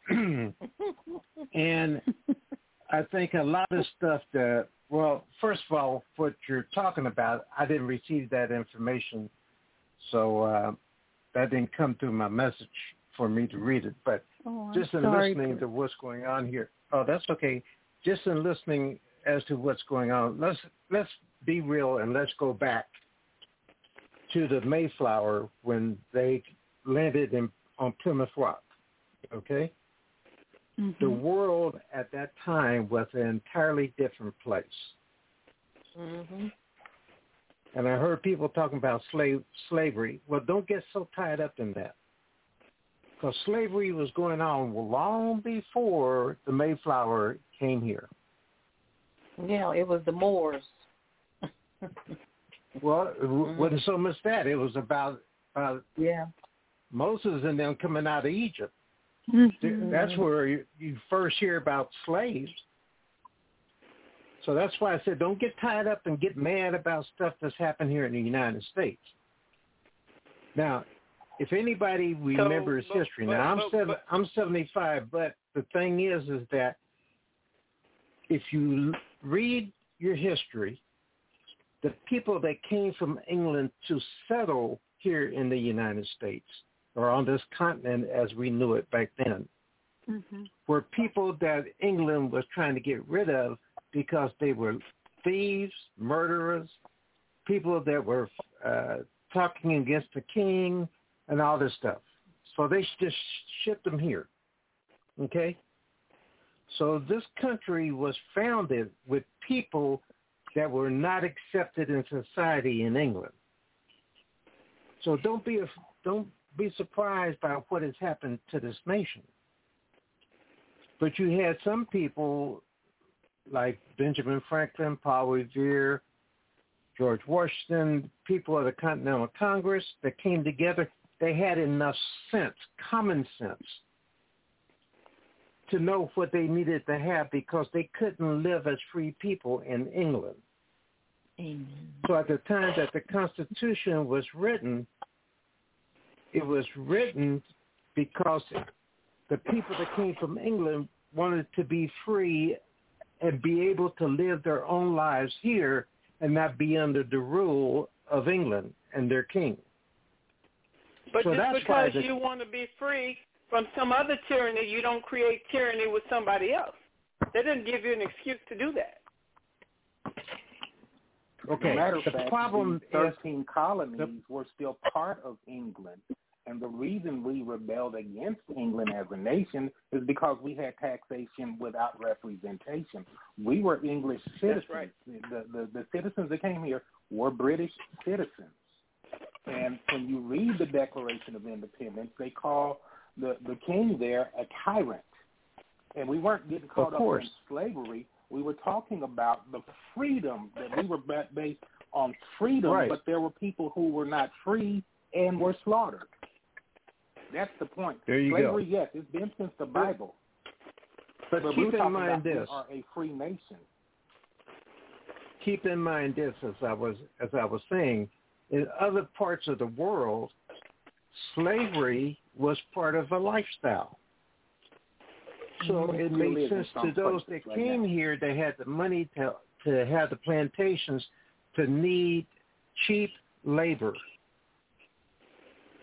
And I think a lot of stuff that, well, first of all, what you're talking about, I didn't receive that information. So uh, that didn't come through my message for me to read it. But oh, just in sorry, listening Chris. to what's going on here, oh, that's okay. Just in listening as to what's going on, let's let's be real and let's go back to the Mayflower when they landed in, on Plymouth Rock. Okay, mm-hmm. the world at that time was an entirely different place. Mm-hmm. And I heard people talking about slave slavery. Well, don't get so tied up in that. Because slavery was going on long before the Mayflower came here. Yeah, it was the Moors. Well, it mm-hmm. wasn't so much that. It was about, about yeah. Moses and them coming out of Egypt. Mm-hmm. That's where you, you first hear about slaves. So that's why I said don't get tied up and get mad about stuff that's happened here in the United States. Now, if anybody remembers so, but, history, but, now I'm but, seven, but, I'm seventy-five, but the thing is, is that if you read your history, the people that came from England to settle here in the United States or on this continent as we knew it back then, mm-hmm. were people that England was trying to get rid of because they were thieves, murderers, people that were uh, talking against the king and all this stuff. So they just shipped them here, okay? So this country was founded with people that were not accepted in society in England. So don't be a, don't be surprised by what has happened to this nation. But you had some people like Benjamin Franklin, Paul Revere, George Washington, people of the Continental Congress that came together. They had enough sense, common sense, to know what they needed to have because they couldn't live as free people in England. Amen. So at the time that the Constitution was written, it was written because the people that came from England wanted to be free and be able to live their own lives here and not be under the rule of England and their king. But so just that's because the, you want to be free from some other tyranny, you don't create tyranny with somebody else. That doesn't give you an excuse to do that. Okay. As a matter of the fact, problem the thirteen is, colonies the, were still part of England. And the reason we rebelled against England as a nation is because we had taxation without representation. We were English citizens. That's right. The, the, the citizens that came here were British citizens. And when you read the Declaration of Independence, they call the, the king there a tyrant. And we weren't getting caught up in slavery. We were talking about the freedom that we were based on freedom, right. But there were people who were not free and were slaughtered. That's the point. There you Slavery, go. yes, it's been since the Bible. But, but keep in mind this: we are a free nation. Keep in mind this, as I was as I was saying, in other parts of the world, slavery was part of a lifestyle. So it made sense to those that came here. They had the money to to have the plantations to need cheap labor.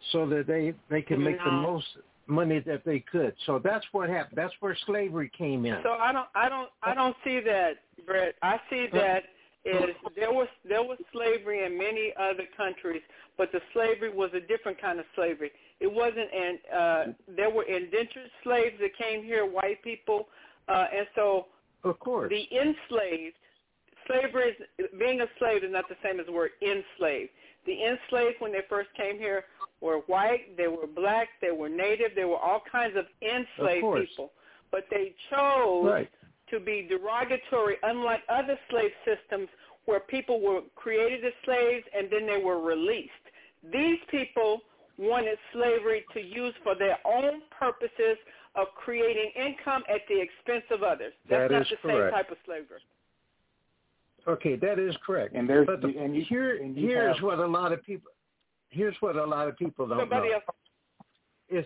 so that they, they can make no. the most money that they could. So that's what happened. That's where slavery came in. So I don't, I don't, I don't see that, Brett. I see that is there was there was slavery in many other countries, but the slavery was a different kind of slavery. It wasn't, and uh, there were indentured slaves that came here, white people, uh, and so of course the enslaved. Slavery is, being a slave is not the same as the word enslaved. The enslaved, when they first came here, were white, they were black, they were native, they were all kinds of enslaved of people. But they chose right. to be derogatory, unlike other slave systems where people were created as slaves and then they were released. These people wanted slavery to use for their own purposes of creating income at the expense of others. That's that not is the correct. same type of slavery. Okay, that is correct. And there's but the, and you, here, and you here's have, what a lot of people here's what a lot of people don't Somebody know. Else. Is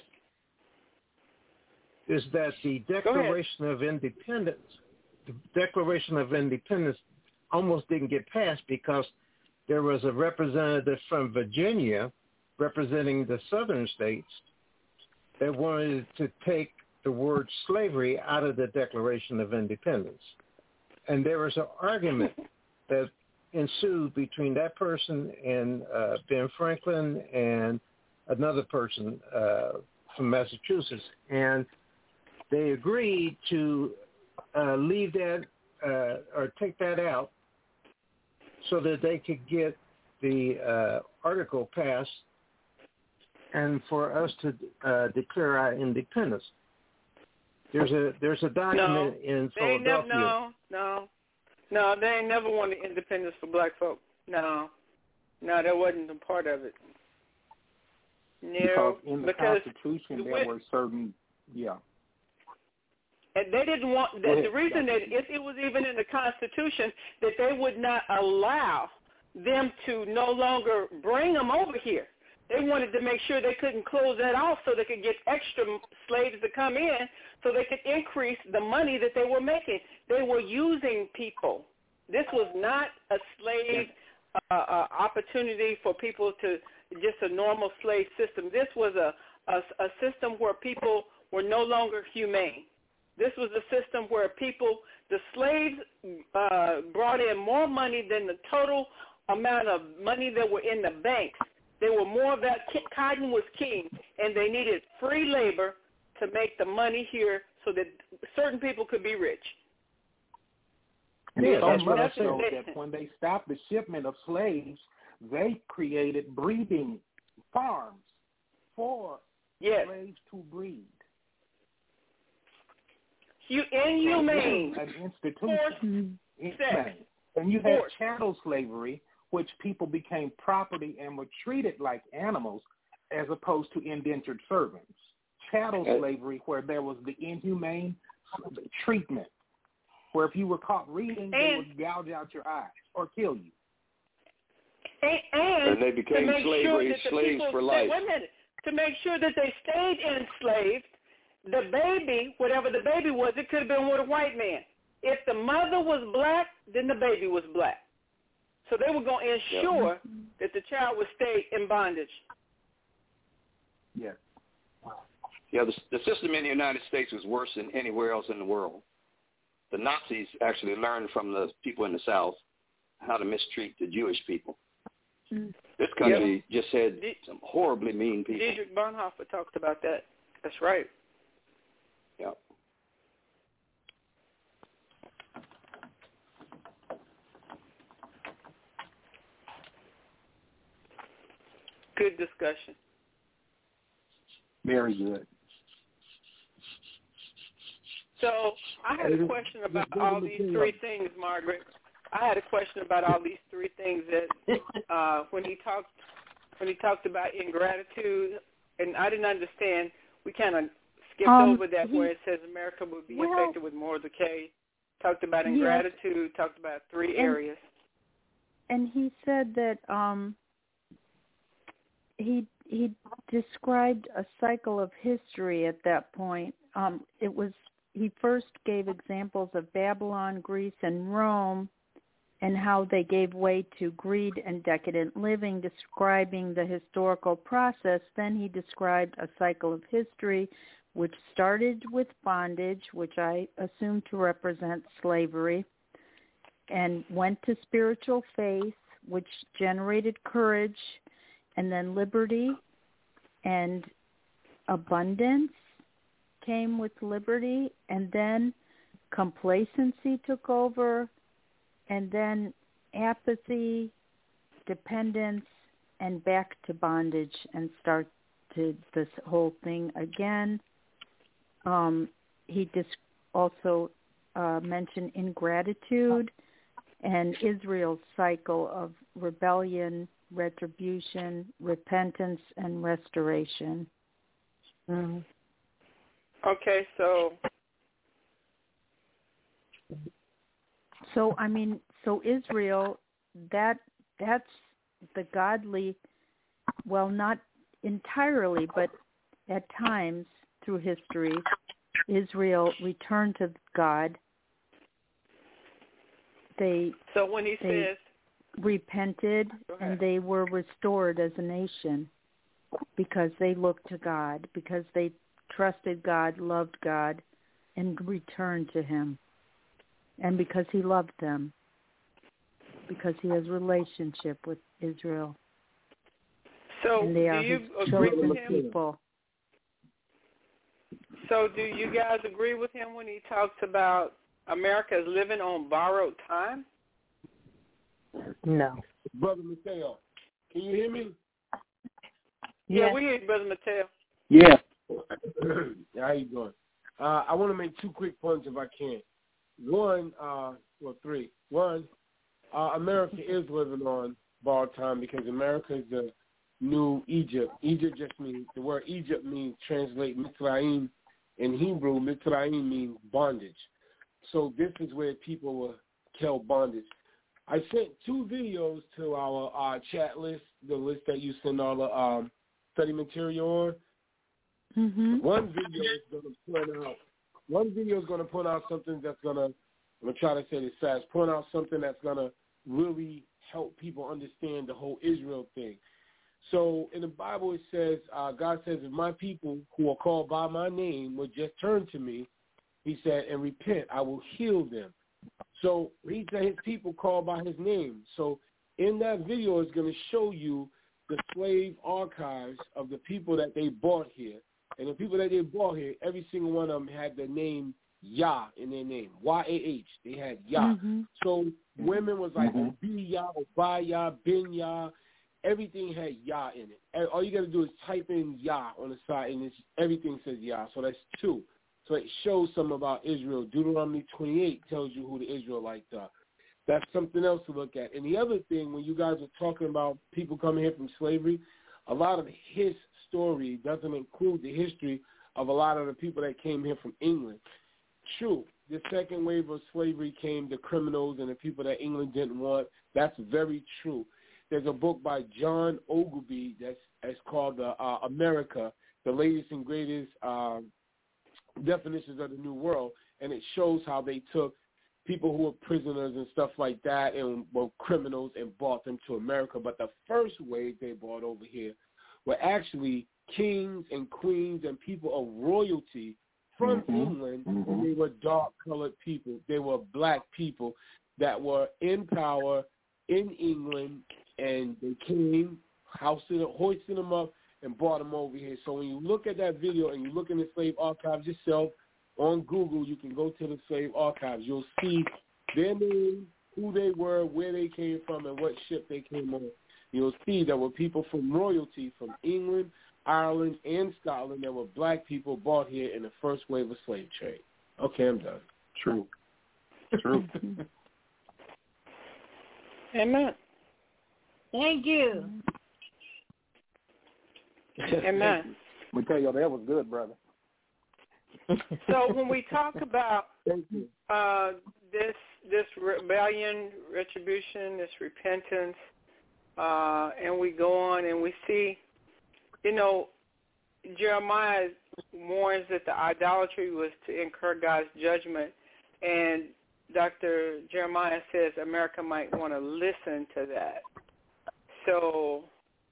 is that the Declaration of Independence, the Declaration of Independence almost didn't get passed because there was a representative from Virginia representing the southern states that wanted to take the word slavery out of the Declaration of Independence. And there was an argument that ensued between that person and uh, Ben Franklin and another person uh, from Massachusetts. And they agreed to uh, leave that uh, or take that out so that they could get the uh, article passed and for us to uh, declare our independence. There's a there's a document no, in they Philadelphia. Never, no, no, no, they ain't never wanted independence for black folk. No, no, that wasn't a part of it. No, because in the because Constitution there when, were certain, yeah. And they didn't want, the, the reason that it, it was even in the Constitution that they would not allow them to no longer bring them over here. They wanted to make sure they couldn't close that off so they could get extra slaves to come in so they could increase the money that they were making. They were using people. This was not a slave uh, uh, opportunity for people to just a normal slave system. This was a, a, a system where people were no longer humane. This was a system where people, the slaves uh, brought in more money than the total amount of money that were in the banks. They were more of that, cotton was king, and they needed free labor to make the money here so that certain people could be rich. And yeah, so that's what much I so that when they stopped the shipment of slaves, they created breeding farms for yes. slaves to breed. You inhumane. An institution. Sex. And you had Force. chattel slavery, which people became property and were treated like animals as opposed to indentured servants. Chattel slavery, where there was the inhumane treatment, where if you were caught reading, they would gouge out your eyes or kill you. And, and, and they became to make slavery sure that the slaves people for stay, life. Wait a minute. To make sure that they stayed enslaved, the baby, whatever the baby was, it could have been with a white man. If the mother was black, then the baby was black. So they were going to ensure yep. that the child would stay in bondage. Yes. Yeah, the, the system in the United States was worse than anywhere else in the world. The Nazis actually learned from the people in the South how to mistreat the Jewish people. Mm. This country yep. just had D- some horribly mean people. Dietrich Bonhoeffer talked about that. That's right. Yeah. Good discussion. Very good. So I had a question about all these three things, Margaret. I had a question about all these three things that uh, when he talked when he talked about ingratitude, and I didn't understand. We kind of skipped um, over that he, where it says America would be well, infected with moral decay. Talked about ingratitude. Yes. Talked about three and, areas. And he said that um, he he described a cycle of history at that point. Um, it was he first gave examples of Babylon, Greece, and Rome, and how they gave way to greed and decadent living, describing the historical process. Then he described a cycle of history which started with bondage, which I assume to represent slavery, and went to spiritual faith, which generated courage, and then liberty and abundance came with liberty, and then complacency took over, and then apathy, dependence, and back to bondage, and started this whole thing again. Um, he dis- also uh, mentioned ingratitude and Israel's cycle of rebellion, retribution, repentance, and restoration. Mm-hmm. Okay, so... So, I mean, so Israel, that that's the godly, well, not entirely, but at times through history, Israel returned to God. They so when he they says repented and they were restored as a nation because they looked to God, because they trusted God, loved God, and returned to him. And because he loved them, because he has relationship with Israel. So and they do are you his agree chosen with him? people. So do you guys agree with him when he talks about America is living on borrowed time? No. Brother Mateo, can you hear me? Yeah, Yes. we hear you, Brother Mateo. Yeah. How you doing? Uh, I want to make two quick points if I can. One, uh, well, three. One, uh, America is living on borrowed time because America is the new Egypt. Egypt just means, the word Egypt means, translate Mitzrayim in Hebrew, Mitzrayim means bondage. So this is where people were held bondage. I sent two videos to our uh, chat list, the list that you send all the um, study material on. Mm-hmm. One video is going to point out One video is going to point out something that's going to, I'm going to try to say this fast, point out something that's going to really help people understand the whole Israel thing. So in the Bible it says, uh, God says, if my people who are called by my name would just turn to me, he said, and repent, I will heal them. So he said his people called by his name. So in that video it's going to show you the slave archives of the people that they brought here. And the people that they brought here, every single one of them had the name Yah in their name, Y A H. They had Yah. Mm-hmm. So women was like Mm-hmm. Obi Yah, Oba Yah, Ben Yah. Everything had Yah in it. And all you got to do is type in Yah on the side, and it's, everything says Yah. So that's two. So it shows something about Israel. Deuteronomy twenty-eight tells you who the Israelites are. That's something else to look at. And the other thing, when you guys are talking about people coming here from slavery, a lot of his story doesn't include the history of a lot of the people that came here from England. True, the second wave of slavery came the criminals and the people that England didn't want. That's very true. There's a book by John Ogilvie that's, that's called uh, uh, America, the latest and greatest um, definitions of the New World, and it shows how they took people who were prisoners and stuff like that and were criminals and brought them to America. But the first wave they brought over here were actually kings and queens and people of royalty from mm-hmm. England. Mm-hmm. And they were dark-colored people. They were black people that were in power in England, and they came, hoisted, hoisted them up, and brought them over here. So when you look at that video and you look in the slave archives yourself, on Google, you can go to the slave archives. You'll see their name, who they were, where they came from, and what ship they came on. You'll see there were people from royalty from England, Ireland, and Scotland that were black people brought here in the first wave of slave trade. Okay, I'm done. True. True. Amen. Thank you. Amen. We tell you that was good, brother. So when we talk about uh, this this rebellion, retribution, this repentance, uh, and we go on and we see, you know, Jeremiah warns that the idolatry was to incur God's judgment, and Doctor Jeremiah says America might want to listen to that. So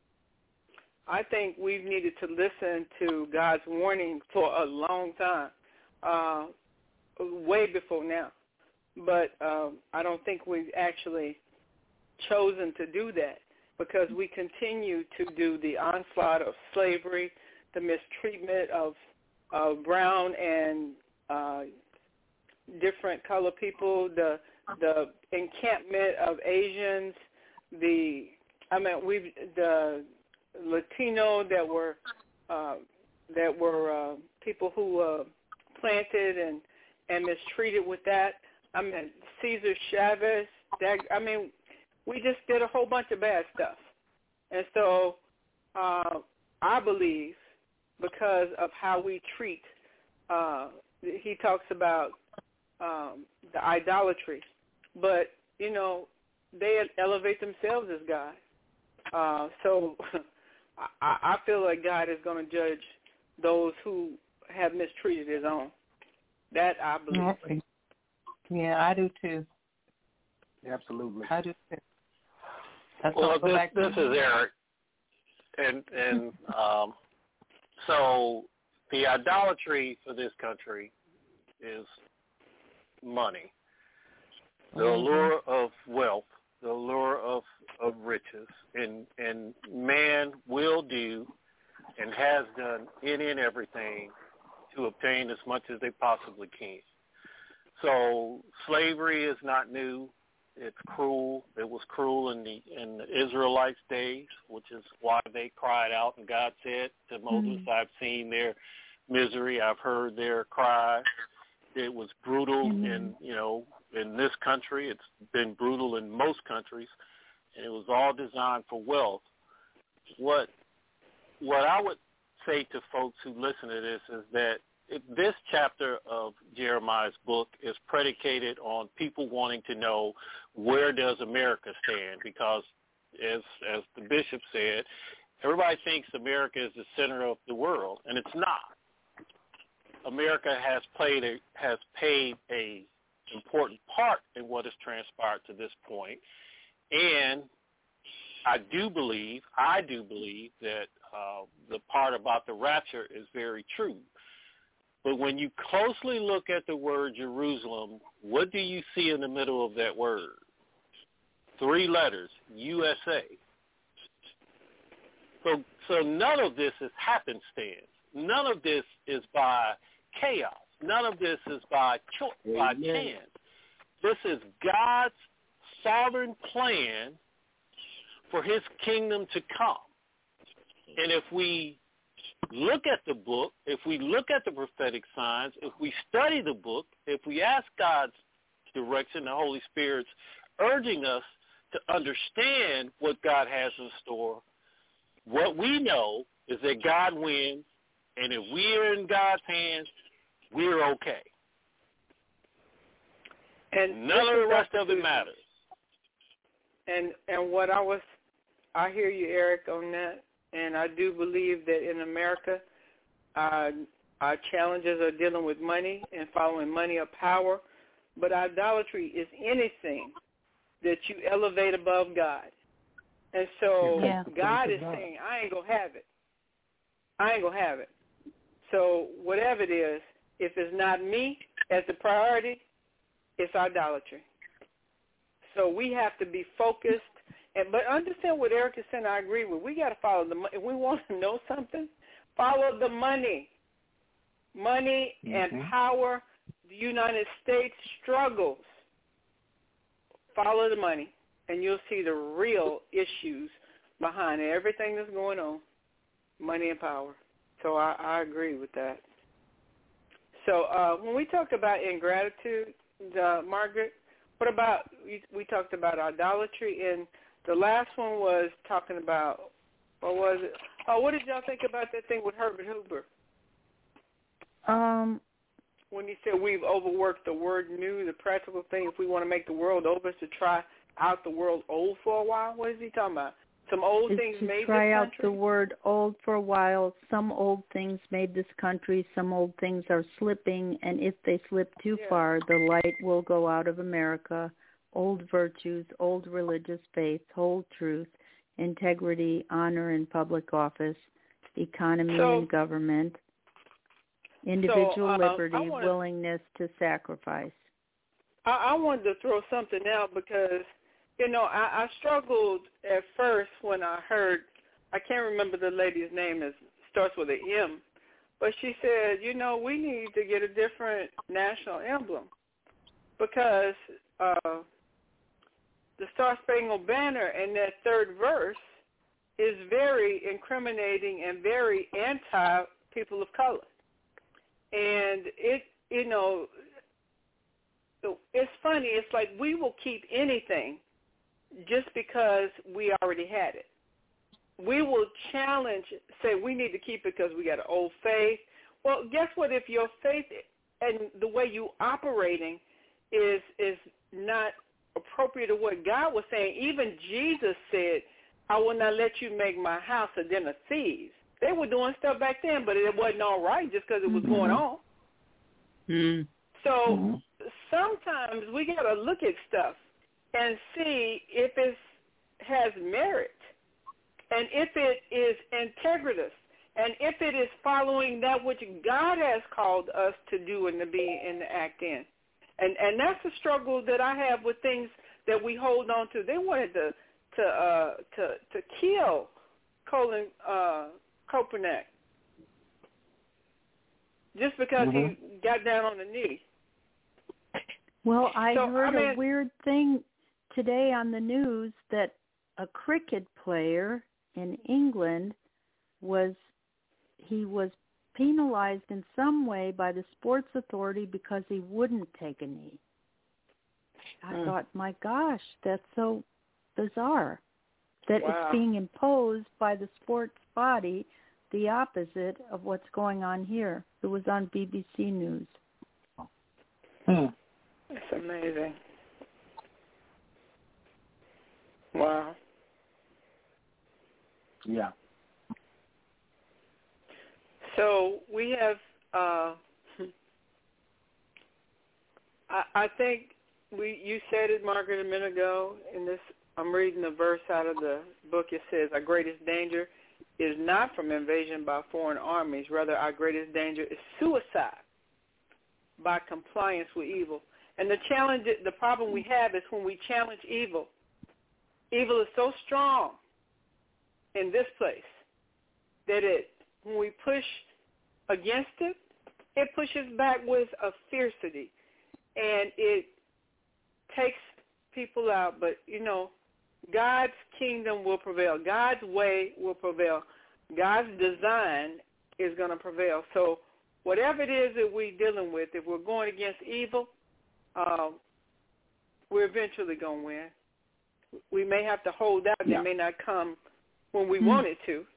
I think we've needed to listen to God's warning for a long time, uh, way before now. But um, I don't think we've actually chosen to do that because we continue to do the onslaught of slavery, the mistreatment of, of brown and uh, different color people, the the encampment of Asians, the I mean we the Latino that were uh, that were uh, people who uh, planted and and mistreated with that. I mean Cesar Chavez. That I mean we just did a whole bunch of bad stuff, and so uh, I believe because of how we treat. Uh, he talks about. Um, the idolatry, but you know they elevate themselves as God. Uh, so I, I feel like God is going to judge those who have mistreated His own. That I believe. Yeah, I do too. Absolutely, I do too. That's well, this, this is Eric, and and um, so the idolatry for this country is money, the mm-hmm. allure of wealth, the allure of, of riches, and and man will do and has done any and everything to obtain as much as they possibly can. So slavery is not new. It's cruel. It was cruel in the in the Israelites' days, which is why they cried out, and God said to Moses, mm-hmm. I've seen their misery. I've heard their cry. It was brutal mm-hmm. in, you know, in this country. It's been brutal in most countries, and it was all designed for wealth. What what I would say to folks who listen to this is that it, this chapter of Jeremiah's book is predicated on people wanting to know where does America stand, because as as the bishop said, everybody thinks America is the center of the world, and it's not. America has played a has paid a important part in what has transpired to this point, and I do believe I do believe that uh, the part about the rapture is very true. But when you closely look at the word Jerusalem, what do you see in the middle of that word? Three letters, U S A. So so none of this is happenstance. None of this is by chaos. None of this is by choice, by chance. This is God's sovereign plan for His kingdom to come. And if we look at the book, if we look at the prophetic signs, if we study the book, if we ask God's direction, the Holy Spirit's urging us to understand what God has in store, what we know is that God wins. And if we're in God's hands, we're okay. And none of the rest of it matters. And and what I was, I hear you, Eric, on that. And I do believe that in America, uh, our challenges are dealing with money and following money or power. But idolatry is anything that you elevate above God. And so yeah. God is saying, I ain't going to have it. I ain't going to have it. So whatever it is, if it's not me as the priority, it's idolatry. So we have to be focused. And, but understand what Eric is saying, I agree with. We got to follow the money. If we want to know something, follow the money. Money mm-hmm. and power. The United States struggles. Follow the money, and you'll see the real issues behind everything that's going on. Money and power. So I, I agree with that. So uh, when we talk about ingratitude, uh, Margaret, what about, we, we talked about idolatry, and the last one was talking about, what was it? Oh, what did y'all think about that thing with Herbert Hoover? Um, when he said we've overworked the word new, the practical thing, if we want to make the world over, is to try out the world old for a while. What is he talking about? Some old is things to made try this out country? the word old for a while. Some old things made this country. Some old things are slipping, and if they slip too Yeah. far, the light will go out of America. Old virtues, old religious faith, old truth, integrity, honor in public office, economy So- and government, individual So, uh, liberty, I wanna- willingness to sacrifice. I, I wanted to throw something out because, you know, I, I struggled at first when I heard, I can't remember the lady's name, it starts with an M, but she said, you know, we need to get a different national emblem because uh, the Star Spangled Banner in that third verse is very incriminating and very anti-people of color. And it, you know, it's funny. It's like we will keep anything just because we already had it. We will challenge, say we need to keep it because we got an old faith. Well, guess what? If your faith and the way you operating is is not appropriate to what God was saying, even Jesus said, I will not let you make my house a den of thieves. They were doing stuff back then, but it wasn't all right just because it was Mm-hmm. going on. Mm. So Mm-hmm. sometimes we got to look at stuff and see if it has merit and if it is integritous and if it is following that which God has called us to do and to be and to act in. And and that's the struggle that I have with things that we hold on to. They wanted to to uh, to, to kill Colin uh, Kaepernick just because Mm-hmm. he got down on the knee. Well, I So, heard I mean, a weird thing today on the news that a cricket player in England was he was penalized in some way by the sports authority because he wouldn't take a knee. I Mm. thought, my gosh, that's so bizarre that Wow. it's being imposed by the sports body, the opposite of what's going on here. It was on B B C News. Hmm. It's amazing. Wow. Yeah. So we have, uh, I, I think we you said it, Margaret, a minute ago. In this, I'm reading the verse out of the book. It says, "Our greatest danger is not from invasion by foreign armies. Rather, our greatest danger is suicide by compliance with evil." And the challenge, the problem we have is when we challenge evil. Evil is so strong in this place that it, when we push against it, it pushes back with a fiercity, and it takes people out. But, you know, God's kingdom will prevail. God's way will prevail. God's design is going to prevail. So whatever it is that we're dealing with, if we're going against evil, um, we're eventually going to win. We may have to hold out, and Yeah. it may not come when we Mm. want it to.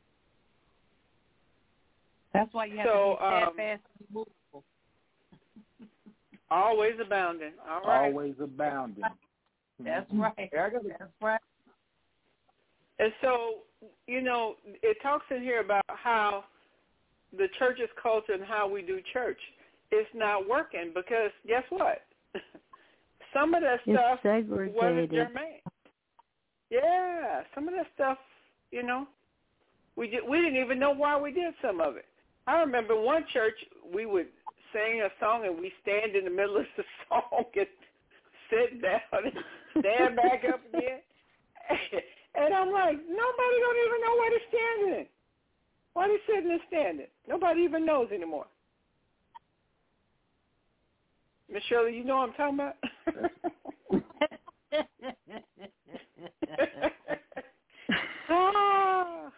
That's why you have So, to be um, steadfast and immovable. Always abounding. All right. Always abounding. That's right. That's right. And so, you know, it talks in here about how the church's culture and how we do church is not working because guess what? Some of that It's stuff wasn't segregated. germane. Yeah, some of that stuff, you know, we did, we didn't even know why we did some of it. I remember one church we would sing a song and we stand in the middle of the song and sit down and stand back up again. And I'm like, nobody don't even know why they're standing. Why they sitting and standing? Nobody even knows anymore. Miss Shirley, you know what I'm talking about? Ah.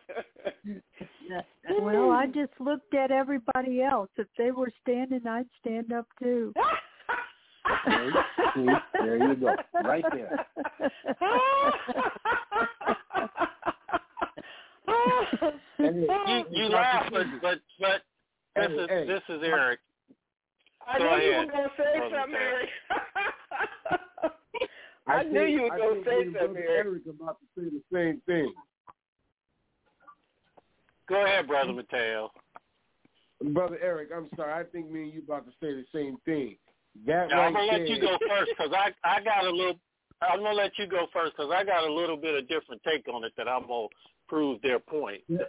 Well, I just looked at everybody else. If they were standing, I'd stand up too. Okay. See, there you go. Right there. you you laugh, but but but this Hey, is hey. this is Eric. I Go knew you ahead, were going to say Brother something, Ted. Eric. I I knew you were going to say something, Eric. Eric about to say the same thing. Go ahead, Brother Mateo. Brother Eric, I'm sorry. I think me and you about to say the same thing. That now, right I'm gonna there, let you go first because I I got a little. I'm gonna let you go first because I got a little bit of different take on it that I'm gonna prove their point. That,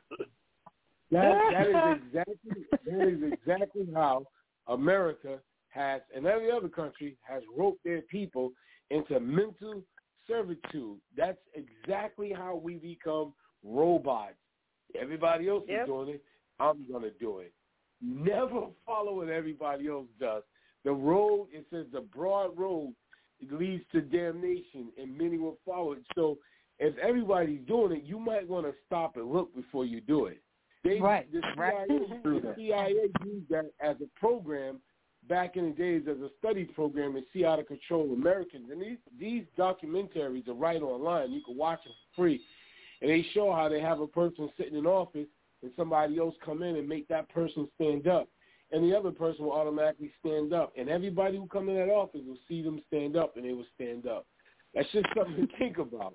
that is exactly that is exactly how America has, and every other country has roped their people into mental servitude. That's exactly how we become robots. Everybody else yep. is doing it. I'm going to do it. Never follow what everybody else does. The road, it says the broad road leads to damnation, and many will follow it. So if everybody's doing it, you might want to stop and look before you do it. They, right. The C I A, right. the C I A used that as a program back in the days as a study program and see how to control Americans. And these, these documentaries are right online. You can watch them for free. And they show how they have a person sitting in office and somebody else come in and make that person stand up. And the other person will automatically stand up. And everybody who come in that office will see them stand up, and they will stand up. That's just something to think about.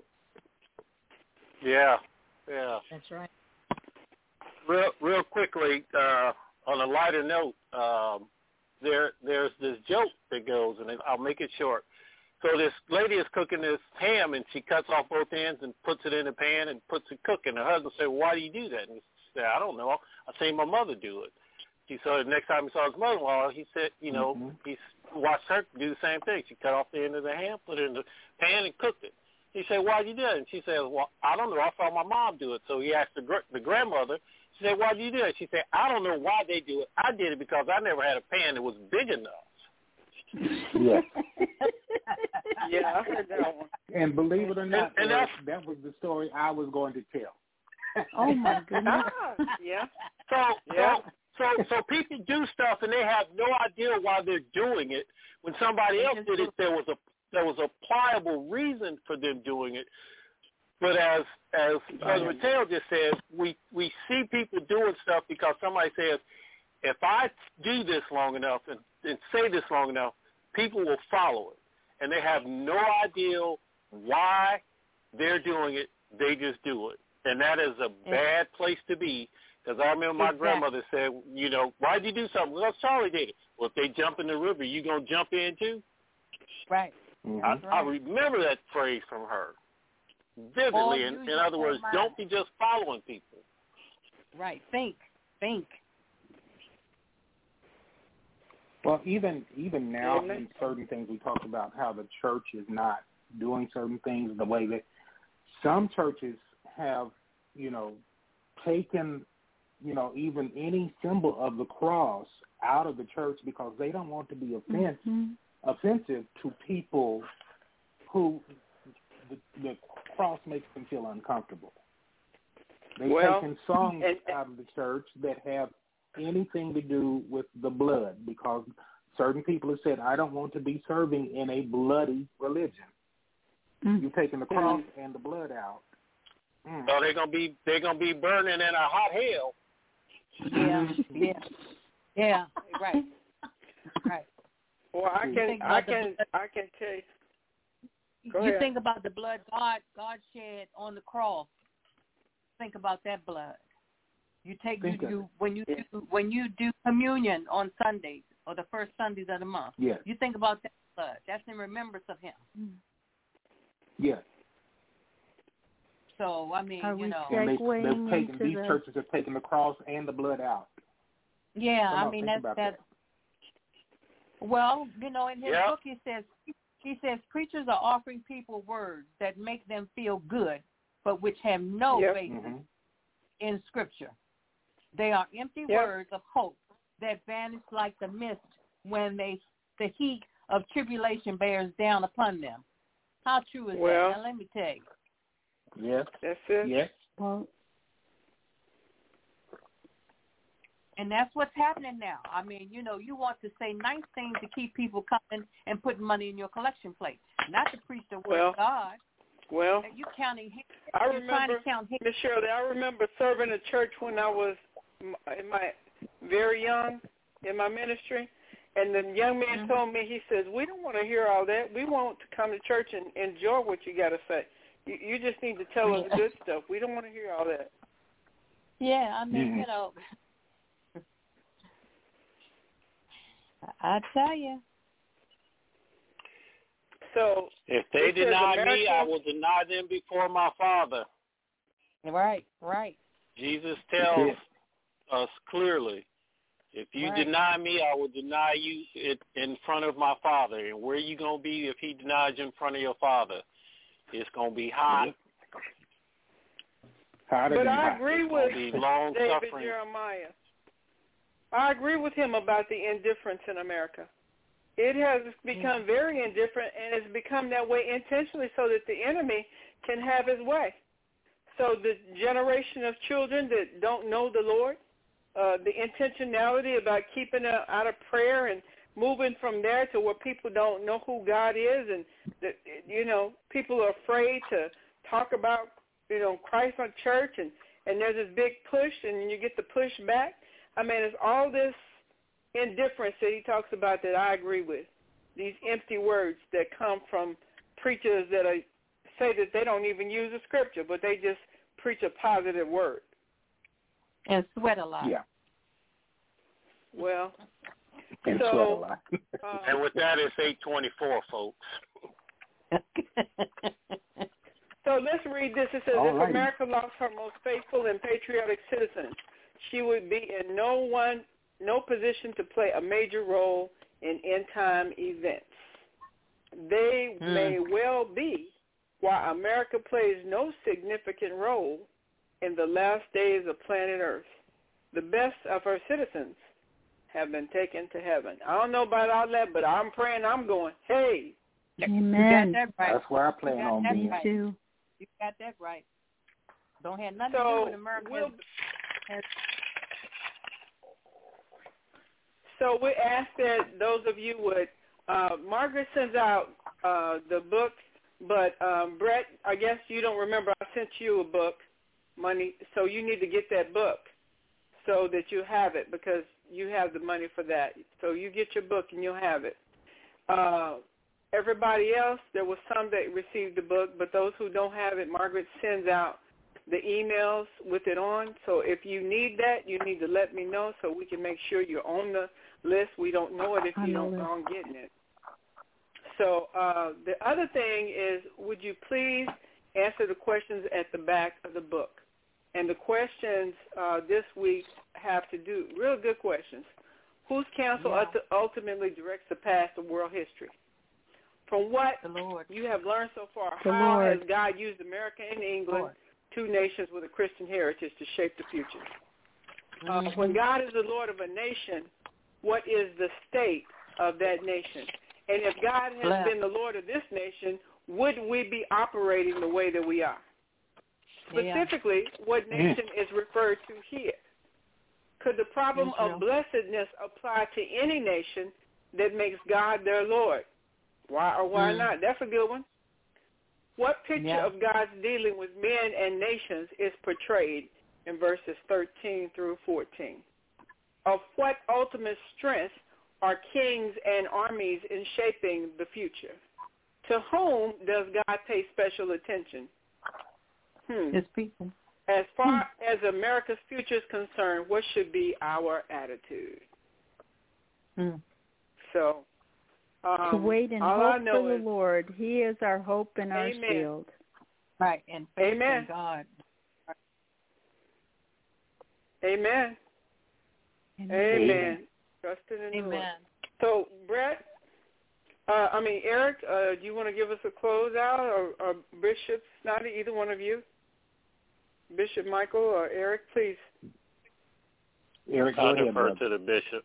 Yeah, yeah. That's right. Real, real quickly, uh, on a lighter note, um, there, there's this joke that goes, and I'll make it short. So this lady is cooking this ham, and she cuts off both ends and puts it in the pan and puts it cooking. Her husband said, well, why do you do that? And he said, I don't know. I seen my mother do it. He saw the next time he saw his mother-in-law, he said, you know, mm-hmm. he watched her do the same thing. She cut off the end of the ham, put it in the pan, and cooked it. He said, why did you do it? And she said, well, I don't know. I saw my mom do it. So he asked the, gr- the grandmother. She said, why did you do it? She said, I don't know why they do it. I did it because I never had a pan that was big enough. Yeah. Yeah, I heard that one. And believe it or not, and, and Eric, that was the story I was going to tell. Oh, my goodness. Yeah. So, yeah. so, so, so people do stuff, and they have no idea why they're doing it. When somebody else did it, there was a there was a pliable reason for them doing it. But as as Brother Mateo just said, we we see people doing stuff because somebody says, if I do this long enough and, and say this long enough, people will follow it. And they have no idea why they're doing it. They just do it. And that is a bad place to be, because I remember my exactly. grandmother said, you know, why'd you do something? Well, Charlie did it. Well, if they jump in the river, you going to jump in too? Right. Mm-hmm. I, right. I remember that phrase from her vividly. In, in other words, mind. Don't be just following people. Right. Think. Think. Well, even even now in certain things we talk about how the church is not doing certain things the way that some churches have, you know, taken, you know, even any symbol of the cross out of the church because they don't want to be offense, mm-hmm. offensive to people who the, the cross makes them feel uncomfortable. They've well, taken songs and, out of the church that have anything to do with the blood because certain people have said, I don't want to be serving in a bloody religion. Mm. You're taking the cross mm. and the blood out. Mm. So they're gonna be they're gonna be burning in a hot hell. Yeah, yeah, yeah. Right, right. Well, I can I can I can tell you. Go you ahead. think about the blood God God shed on the cross. Think about that blood. You take you do when you do when you do communion on Sundays or the first Sundays of the month. Yes. You think about that blood. That's in remembrance of Him. Mm. Yes. So I mean, Are you we know, and they, they've taken these the... churches have taken the cross and the blood out. Yeah, Come I on, mean that's that's that. that. Well, you know, in his yep. book he says he says preachers are offering people words that make them feel good, but which have no yep. basis mm-hmm. in Scripture. They are empty yep. words of hope that vanish like the mist when they the heat of tribulation bears down upon them. How true is well, that? Now let me tell you. Yes. That's it. Yes. Well, and that's what's happening now. I mean, you know, you want to say nice things to keep people coming and putting money in your collection plate, not to preach the word well, of God. Well, you counting. I you're remember, trying to count Miss Shirley, I remember serving a church when I was in my very young in my ministry, And the young man Mm-hmm. told me, he says, we don't want to hear all that. We want to come to church and enjoy what you got to say. You, you just need to tell us Yeah. the good stuff. We don't want to hear all that. Yeah, I mean, Mhm. you know, I tell you. So If they it says deny America, me, I will deny them before my Father. Right, right. Jesus tells us clearly, if you Right. deny me, I will deny you it in front of my Father. And where you going to be if he denies you in front of your Father? It's going to be hot. Hotter but than I hot. agree It's with going to be long David suffering. Jeremiah. I agree with him about the indifference in America. It has become very indifferent, and it's become that way intentionally so that the enemy can have his way. So the generation of children that don't know the Lord, uh, the intentionality about keeping it out of prayer and moving from there to where people don't know who God is, and the, you know, people are afraid to talk about, you know, Christ on church, and, and there's this big push, and you get the push back. I mean, it's all this indifference that he talks about that I agree with. These empty words that come from preachers that are, say that they don't even use the scripture, but they just preach a positive word. And sweat a lot. Yeah. Well, And so, sweat a lot. uh, And with that, it's eight twenty-four, folks. So let's read this. It says, All if righty. America lost her most faithful and patriotic citizens, she would be in no one, no position to play a major role in end-time events. They Hmm. may well be why America plays no significant role in the last days of planet Earth. The best of her citizens have been taken to heaven. I don't know about all that, but I'm praying I'm going, hey. Amen. You got that right. That's where I plan You got on that Me being. right. too. You got that right. Don't have nothing to do So with America. we'll, has, so we ask that those of you would, uh, Margaret sends out uh, the book, but um, Brett, I guess you don't remember I sent you a book, money, so you need to get that book so that you have it because you have the money for that. So you get your book and you'll have it. Uh, everybody else, there was some that received the book, but those who don't have it, Margaret sends out the emails with it on. So if you need that, you need to let me know so we can make sure you're on the list. We don't know it if you don't go on getting it. So uh, the other thing is, would you please answer the questions at the back of the book? And the questions uh, this week have to do, real good questions. Whose counsel Yeah. ulti- ultimately directs the path of world history? From what the Lord. you have learned so far, The how Lord. has God used America and England, Lord. two nations with a Christian heritage, to shape the future? Uh, Mhm. when God is the Lord of a nation, what is the state of that nation? And if God has Bless. been the Lord of this nation, would we be operating the way that we are? Yeah. Specifically, what nation is referred to here? Could the problem Israel. of blessedness apply to any nation that makes God their Lord? Why or why Mm. not? That's a good one. What picture Yeah. of God's dealing with men and nations is portrayed in verses thirteen through fourteen? Of what ultimate strength are kings and armies in shaping the future? To whom does God pay special attention? Hmm. His people. As far as America's future is concerned, what should be our attitude? Mm. So, um, to wait and all I hope know for the is, Lord. He is our hope and our Amen. shield. Right. And faith Amen. in God. Amen. Amen. Amen. Trusting in the Lord. Amen. So, Brett, uh, I mean, Eric, uh, do you want to give us a closeout, or, or Bishop Snoddy, either one of you? Bishop Michael or Eric, please. Eric, go I ahead, defer brother. to the bishop.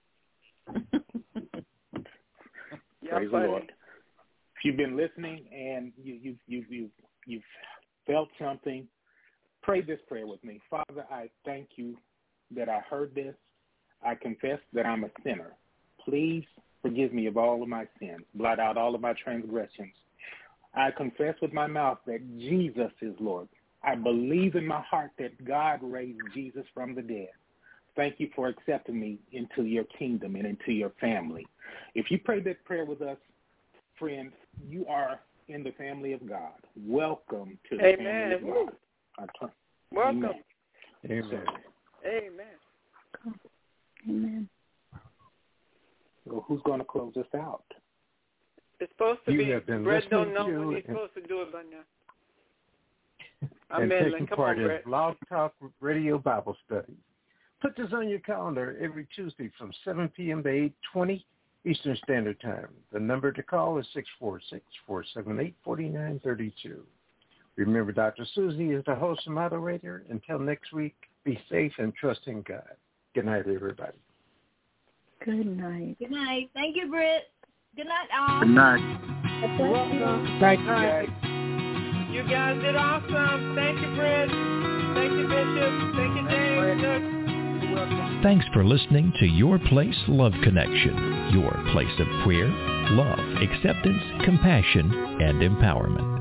Y'all Praise the funny. Lord. If you've been listening and you, you, you, you, you've felt something, pray this prayer with me. Father, I thank you that I heard this. I confess that I'm a sinner. Please forgive me of all of my sins. Blot out all of my transgressions. I confess with my mouth that Jesus is Lord. I believe in my heart that God raised Jesus from the dead. Thank you for accepting me into your kingdom and into your family. If you prayed that prayer with us, friends, you are in the family of God. Welcome to the Amen. family of God. Turn, Welcome. Amen. Amen. Amen. Amen. Well, who's going to close us out? It's supposed to You be. have been Brett listening don't know to when he's and- supposed to do it by now. I'm and meddling. taking Come part on, in Brett. Blog Talk Radio Bible Study. Put this on your calendar every Tuesday from seven p.m. to eight twenty Eastern Standard Time. The number to call is six four six, four seven eight, four nine three two. Remember, Doctor Susie is the host and moderator. Until next week, be safe and trust in God. Good night, everybody. Good night. Good night. Thank you, Britt. Good night, all. Good night. You're welcome. Thank you, guys. You guys did awesome. Thank you, Brett. Thank you, Bishop. Thank you, James. You're welcome. Thanks for listening to Your Place Love Connection, your place of prayer, love, acceptance, compassion, and empowerment.